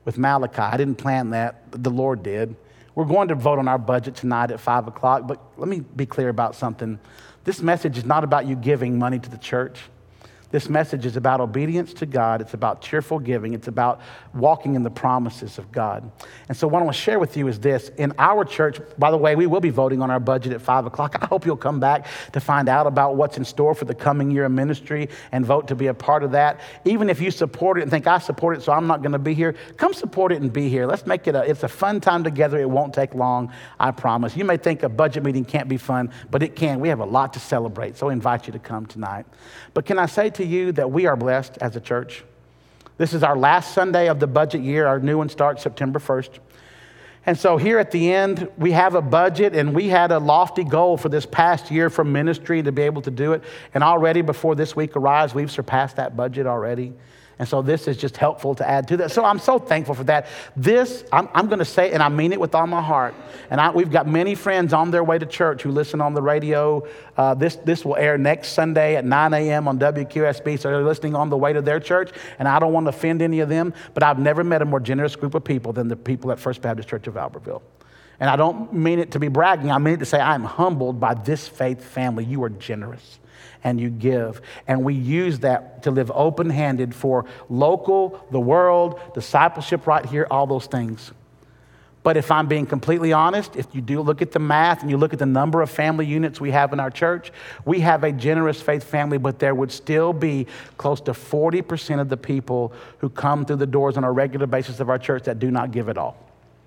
[SPEAKER 3] with Malachi. I didn't plan that, the Lord did. We're going to vote on our budget tonight at 5 o'clock, but let me be clear about something. This message is not about you giving money to the church. This message is about obedience to God. It's about cheerful giving. It's about walking in the promises of God. And so what I want to share with you is this. In our church, by the way, we will be voting on our budget at 5 o'clock. I hope you'll come back to find out about what's in store for the coming year of ministry and vote to be a part of that. Even if you support it and think, I support it, so I'm not going to be here, come support it and be here. Let's make it it's a fun time together. It won't take long, I promise. You may think a budget meeting can't be fun, but it can. We have a lot to celebrate, so I invite you to come tonight. But can I say to you that we are blessed as a church? This is our last Sunday of the budget year. Our new one starts September 1st. And so here at the end, we have a budget, and we had a lofty goal for this past year for ministry to be able to do it. And already before this week arrives, we've surpassed that budget already. And so this is just helpful to add to that. So I'm so thankful for that. This, I'm going to say, and I mean it with all my heart, and we've got many friends on their way to church who listen on the radio. This will air next Sunday at 9 a.m. on WQSB, so they're listening on the way to their church, and I don't want to offend any of them, but I've never met a more generous group of people than the people at First Baptist Church of Albertville. And I don't mean it to be bragging. I mean it to say I'm humbled by this faith family. You are generous. And you give. And we use that to live open-handed for local, the world, discipleship right here, all those things. But if I'm being completely honest, if you do look at the math and you look at the number of family units we have in our church, we have a generous faith family, but there would still be close to 40% of the people who come through the doors on a regular basis of our church that do not give at all.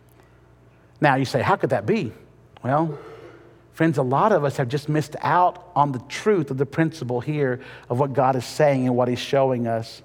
[SPEAKER 3] Now you say, how could that be? Well, friends, a lot of us have just missed out on the truth of the principle here of what God is saying and what he's showing us.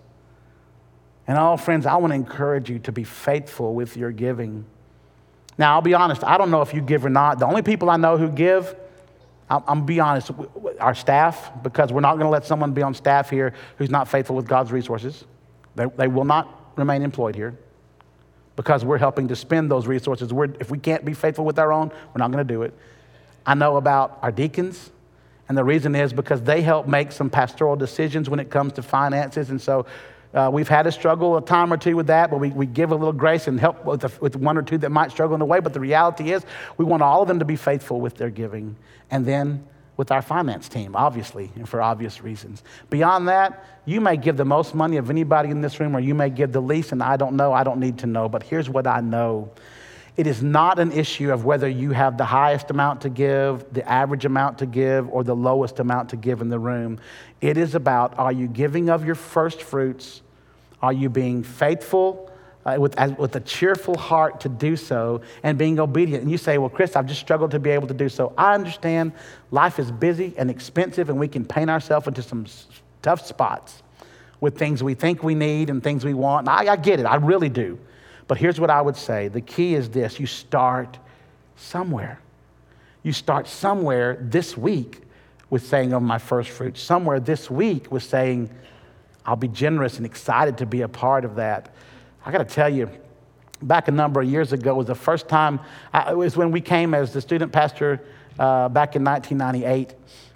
[SPEAKER 3] And friends, I want to encourage you to be faithful with your giving. Now, I'll be honest, I don't know if you give or not. The only people I know who give, I'm be honest, our staff, because we're not going to let someone be on staff here who's not faithful with God's resources. They will not remain employed here because we're helping to spend those resources. If we can't be faithful with our own, we're not going to do it. I know about our deacons, and the reason is because they help make some pastoral decisions when it comes to finances, and so we've had to struggle a time or two with that, but we give a little grace and help with one or two that might struggle in the way, but the reality is we want all of them to be faithful with their giving, and then with our finance team, obviously, and for obvious reasons. Beyond that, you may give the most money of anybody in this room, or you may give the least, and I don't know, I don't need to know, but here's what I know. It is not an issue of whether you have the highest amount to give, the average amount to give, or the lowest amount to give in the room. It is about, are you giving of your first fruits? Are you being faithful with a cheerful heart to do so and being obedient? And you say, well, Chris, I've just struggled to be able to do so. I understand life is busy and expensive, and we can paint ourselves into some tough spots with things we think we need and things we want. And I get it. I really do. But here's what I would say. The key is this. You start somewhere. You start somewhere this week with saying, oh, my first fruits. Somewhere this week with saying, I'll be generous and excited to be a part of that. I got to tell you, back a number of years ago was the first time, it was when we came as the student pastor back in 1998.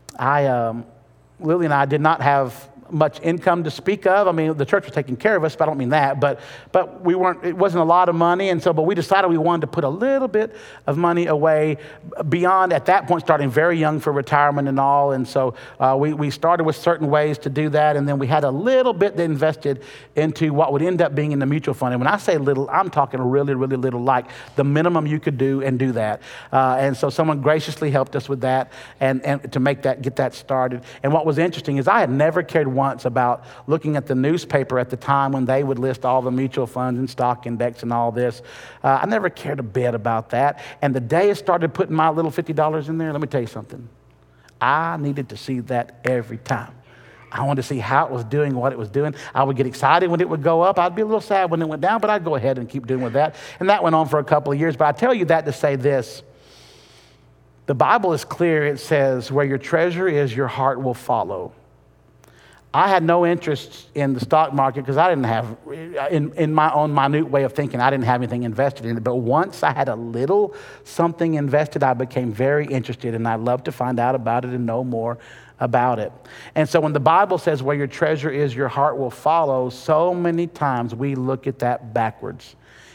[SPEAKER 3] Lily and I did not have much income to speak of. I mean, the church was taking care of us, but I don't mean that. But we weren't. It wasn't a lot of money, and so. But we decided we wanted to put a little bit of money away beyond. At that point, starting very young for retirement and all. And so we started with certain ways to do that, and then we had a little bit that invested into what would end up being in the mutual fund. And when I say little, I'm talking really, really little, like the minimum you could do and do that. And so someone graciously helped us with that and to get that started. And what was interesting is I had never cared once about looking at the newspaper at the time when they would list all the mutual funds and stock index and all this. I never cared a bit about that. And the day I started putting my little $50 in there, let me tell you something. I needed to see that every time. I wanted to see how it was doing, what it was doing. I would get excited when it would go up. I'd be a little sad when it went down, but I'd go ahead and keep doing with that. And that went on for a couple of years. But I tell you that to say this. The Bible is clear. It says, where your treasure is, your heart will follow. I had no interest in the stock market because I didn't have, in my own minute way of thinking, I didn't have anything invested in it. But once I had a little something invested, I became very interested, and I loved to find out about it and know more about it. And so when the Bible says where your treasure is, your heart will follow, so many times we look at that backwards.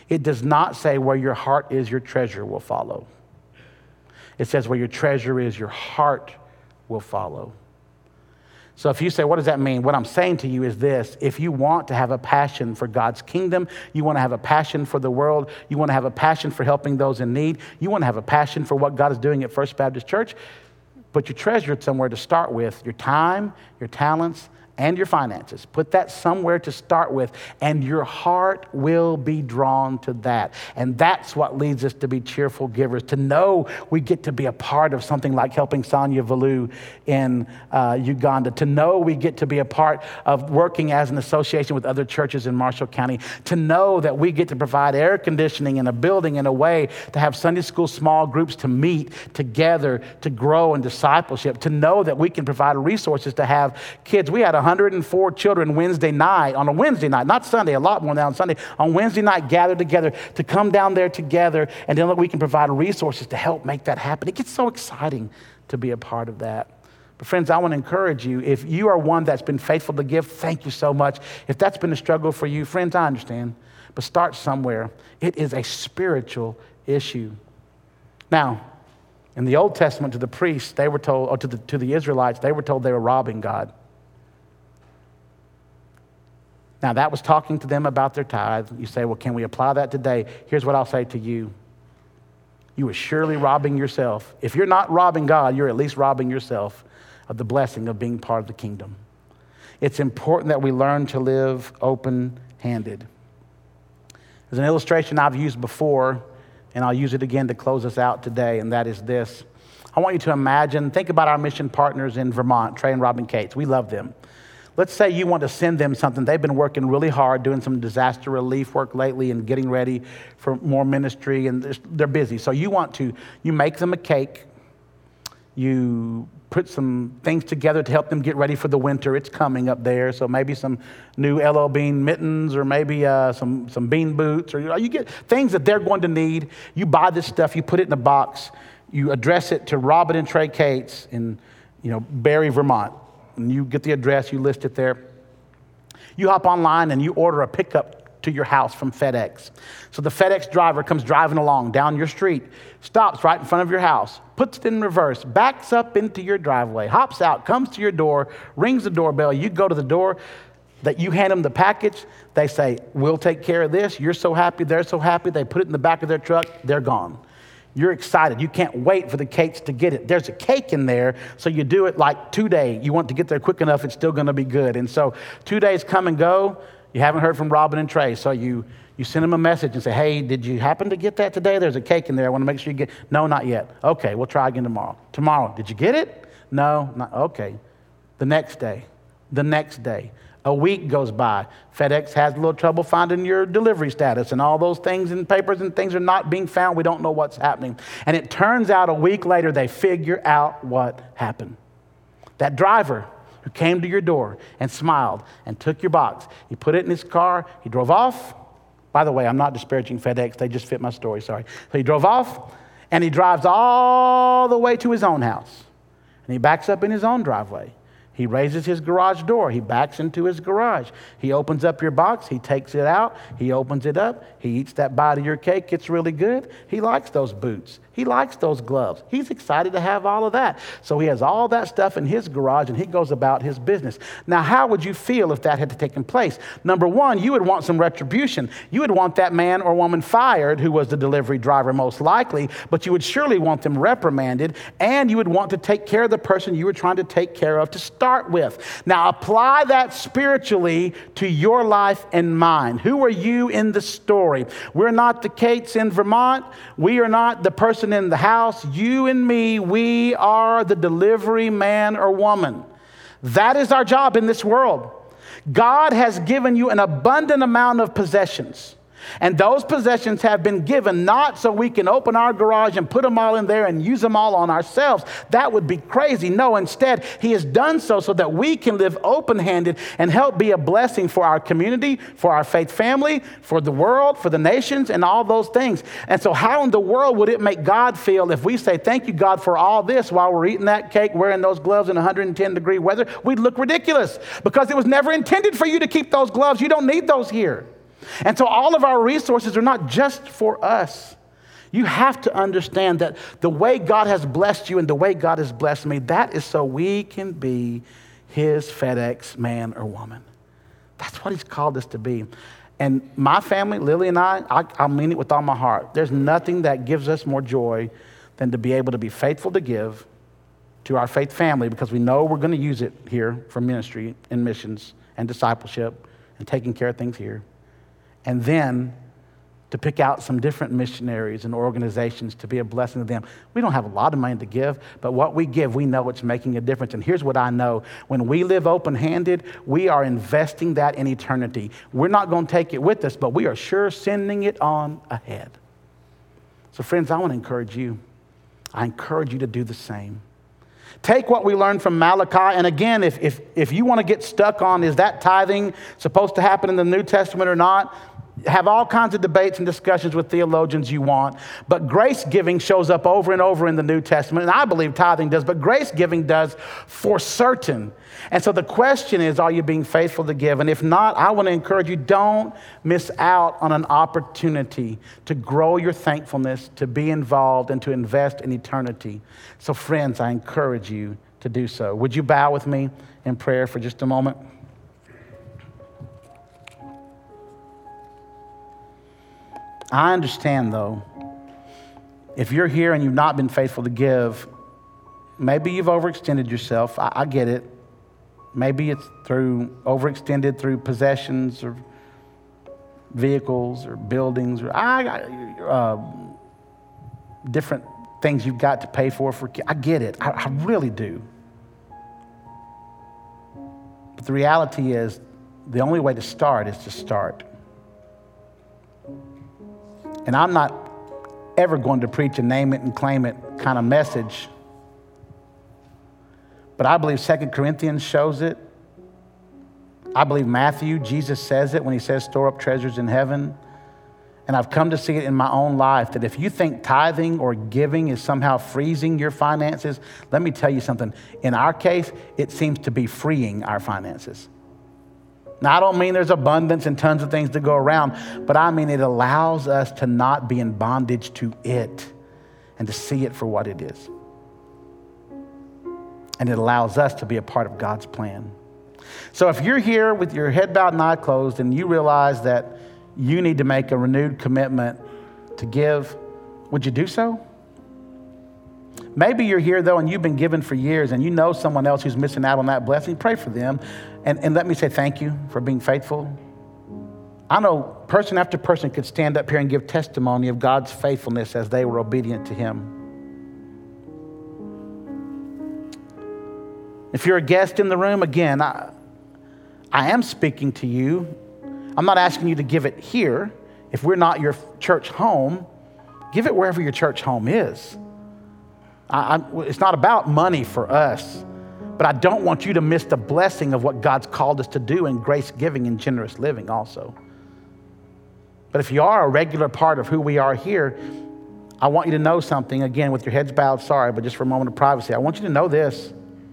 [SPEAKER 3] It does not say where your heart is, your treasure will follow. It says where your treasure is, your heart will follow. So if you say, what does that mean? What I'm saying to you is this: if you want to have a passion for God's kingdom, you want to have a passion for the world, you want to have a passion for helping those in need, you want to have a passion for what God is doing at First Baptist Church, put your treasure somewhere to start with, your time, your talents, and your finances. Put that somewhere to start with, and your heart will be drawn to that. And that's what leads us to be cheerful givers, to know we get to be a part of something like helping Sonia Valu in Uganda, to know we get to be a part of working as an association with other churches in Marshall County, to know that we get to provide air conditioning in a building in a way to have Sunday school small groups to meet together, to grow in discipleship, to know that we can provide resources to have kids. We had 104 children on a Wednesday night, not Sunday, a lot more than on Sunday, on Wednesday night gathered together to come down there together, and then look, we can provide resources to help make that happen. It gets so exciting to be a part of that. But friends, I want to encourage you, if you are one that's been faithful to give, thank you so much. If that's been a struggle for you, friends, I understand, but start somewhere. It is a spiritual issue. Now, in the Old Testament, to the priests, they were told, or to the Israelites, they were told they were robbing God. Now, that was talking to them about their tithe. You say, well, can we apply that today? Here's what I'll say to you. You are surely robbing yourself. If you're not robbing God, you're at least robbing yourself of the blessing of being part of the kingdom. It's important that we learn to live open-handed. There's an illustration I've used before, and I'll use it again to close us out today, and that is this. I want you to imagine, think about our mission partners in Vermont, Trey and Robin Cates. We love them. Let's say you want to send them something. They've been working really hard, doing some disaster relief work lately and getting ready for more ministry, and they're busy. So you make them a cake. You put some things together to help them get ready for the winter. It's coming up there. So maybe some new LL Bean mittens, or maybe some bean boots, or you get things that they're going to need. You buy this stuff, you put it in a box, you address it to Robin and Trey Cates in Barry, Vermont. And you get the address, you list it there. You hop online and you order a pickup to your house from FedEx. So the FedEx driver comes driving along down your street, stops right in front of your house, puts it in reverse, backs up into your driveway, hops out, comes to your door, rings the doorbell. You go to the door, that you hand them the package. They say, we'll take care of this. You're so happy, they're so happy. They put it in the back of their truck, they're gone. You're excited. You can't wait for the Cates to get it. There's a cake in there, so you do it like 2 days. You want to get there quick enough, it's still going to be good. And so 2 days come and go. You haven't heard from Robin and Trey, so you send them a message and say, hey, did you happen to get that today? There's a cake in there. I want to make sure you get it. No, not yet. Okay, we'll try again tomorrow. Tomorrow, did you get it? No, not okay. The next day. A week goes by. FedEx has a little trouble finding your delivery status, and all those things and papers and things are not being found. We don't know what's happening. And it turns out a week later, they figure out what happened. That driver who came to your door and smiled and took your box, he put it in his car, he drove off. By the way, I'm not disparaging FedEx. They just fit my story, sorry. So he drove off, and he drives all the way to his own house. And he backs up in his own driveway. He raises his garage door. He backs into his garage. He opens up your box. He takes it out. He opens it up. He eats that bite of your cake. It's really good. He likes those boots. He likes those gloves. He's excited to have all of that. So he has all that stuff in his garage, and he goes about his business. Now, how would you feel if that had taken place? Number one, you would want some retribution. You would want that man or woman fired, who was the delivery driver most likely, but you would surely want them reprimanded, and you would want to take care of the person you were trying to take care of to start with. Now, apply that spiritually to your life and mine. Who are you in the story? We're not the Cates in Vermont. We are not the person in the house. You and me, we are the delivery man or woman. That is our job in this world. God has given you an abundant amount of possessions. And those possessions have been given not so we can open our garage and put them all in there and use them all on ourselves. That would be crazy. No, instead, he has done so that we can live open-handed and help be a blessing for our community, for our faith family, for the world, for the nations, and all those things. And so how in the world would it make God feel if we say, thank you, God, for all this while we're eating that cake, wearing those gloves in 110-degree weather? We'd look ridiculous because it was never intended for you to keep those gloves. You don't need those here. And so all of our resources are not just for us. You have to understand that the way God has blessed you and the way God has blessed me, that is so we can be his FedEx man or woman. That's what he's called us to be. And my family, Lily and I mean it with all my heart. There's nothing that gives us more joy than to be able to be faithful to give to our faith family, because we know we're going to use it here for ministry and missions and discipleship and taking care of things here. And then to pick out some different missionaries and organizations to be a blessing to them. We don't have a lot of money to give, but what we give, we know it's making a difference. And here's what I know. When we live open-handed, we are investing that in eternity. We're not going to take it with us, but we are sure sending it on ahead. So friends, I want to encourage you. I encourage you to do the same. Take what we learned from Malachi, and again, if you want to get stuck on, is that tithing supposed to happen in the New Testament or not? Have all kinds of debates and discussions with theologians you want. But grace giving shows up over and over in the New Testament. And I believe tithing does, but grace giving does for certain. And so the question is, are you being faithful to give? And if not, I want to encourage you, don't miss out on an opportunity to grow your thankfulness, to be involved, and to invest in eternity. So friends, I encourage you to do so. Would you bow with me in prayer for just a moment? I understand, though, if you're here and you've not been faithful to give, maybe you've overextended yourself. I get it. Maybe it's overextended through possessions or vehicles or buildings or different things you've got to pay for. I get it. I really do. But the reality is, the only way to start is to start. And I'm not ever going to preach a name it and claim it kind of message. But I believe 2 Corinthians shows it. I believe Matthew, Jesus says it when he says, store up treasures in heaven. And I've come to see it in my own life that if you think tithing or giving is somehow freezing your finances, let me tell you something. In our case, it seems to be freeing our finances. Now, I don't mean there's abundance and tons of things to go around, but I mean it allows us to not be in bondage to it and to see it for what it is. And it allows us to be a part of God's plan. So if you're here with your head bowed and eye closed and you realize that you need to make a renewed commitment to give, would you do so? Maybe you're here, though, and you've been giving for years, and you know someone else who's missing out on that blessing. Pray for them. And let me say thank you for being faithful. I know person after person could stand up here and give testimony of God's faithfulness as they were obedient to him. If you're a guest in the room, again, I am speaking to you. I'm not asking you to give it here. If we're not your church home, give it wherever your church home is. It's not about money for us, but I don't want you to miss the blessing of what God's called us to do in grace giving and generous living also. But if you are a regular part of who we are here, I want you to know something. Again, with your heads bowed, sorry, but just for a moment of privacy, I want you to know this.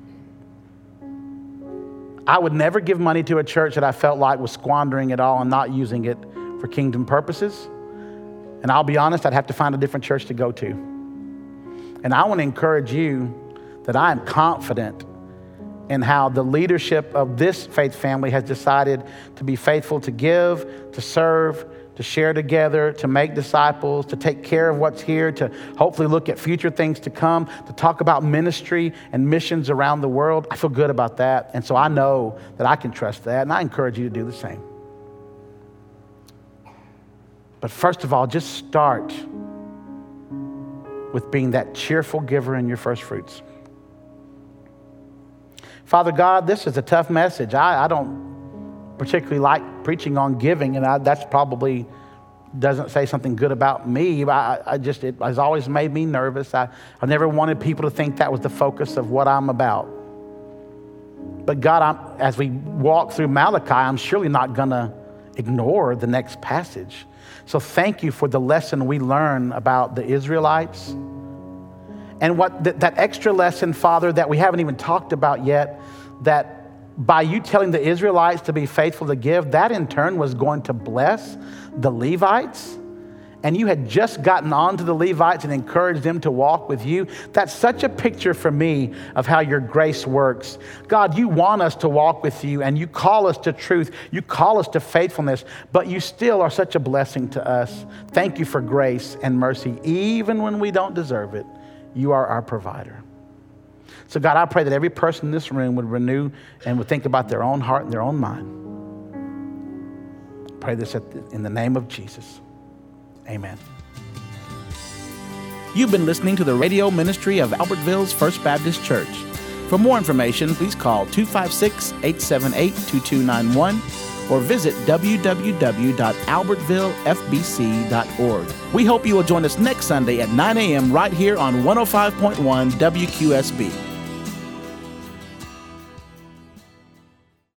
[SPEAKER 3] I would never give money to a church that I felt like was squandering it all and not using it for kingdom purposes. And I'll be honest, I'd have to find a different church to go to. And I want to encourage you that I am confident in how the leadership of this faith family has decided to be faithful to give, to serve, to share together, to make disciples, to take care of what's here, to hopefully look at future things to come, to talk about ministry and missions around the world. I feel good about that. And so I know that I can trust that, and I encourage you to do the same. But first of all, just start with being that cheerful giver in your first fruits. Father God, this is a tough message. I don't particularly like preaching on giving, and that's probably doesn't say something good about me. It has always made me nervous. I never wanted people to think that was the focus of what I'm about. But God, as we walk through Malachi, I'm surely not going to ignore the next passage. So thank you for the lesson we learn about the Israelites and what that extra lesson, Father, that we haven't even talked about yet, that by you telling the Israelites to be faithful to give, that in turn was going to bless the Levites. And you had just gotten on to the Levites and encouraged them to walk with you. That's such a picture for me of how your grace works. God, you want us to walk with you, and you call us to truth. You call us to faithfulness, but you still are such a blessing to us. Thank you for grace and mercy. Even when we don't deserve it, you are our provider. So God, I pray that every person in this room would renew and would think about their own heart and their own mind. Pray this in the name of Jesus. Amen. You've been listening to the radio ministry of Albertville's First Baptist Church. For more information, please call 256-878-2291 or visit www.albertvillefbc.org. We hope you will join us next Sunday at 9 a.m. right here on 105.1 WQSB.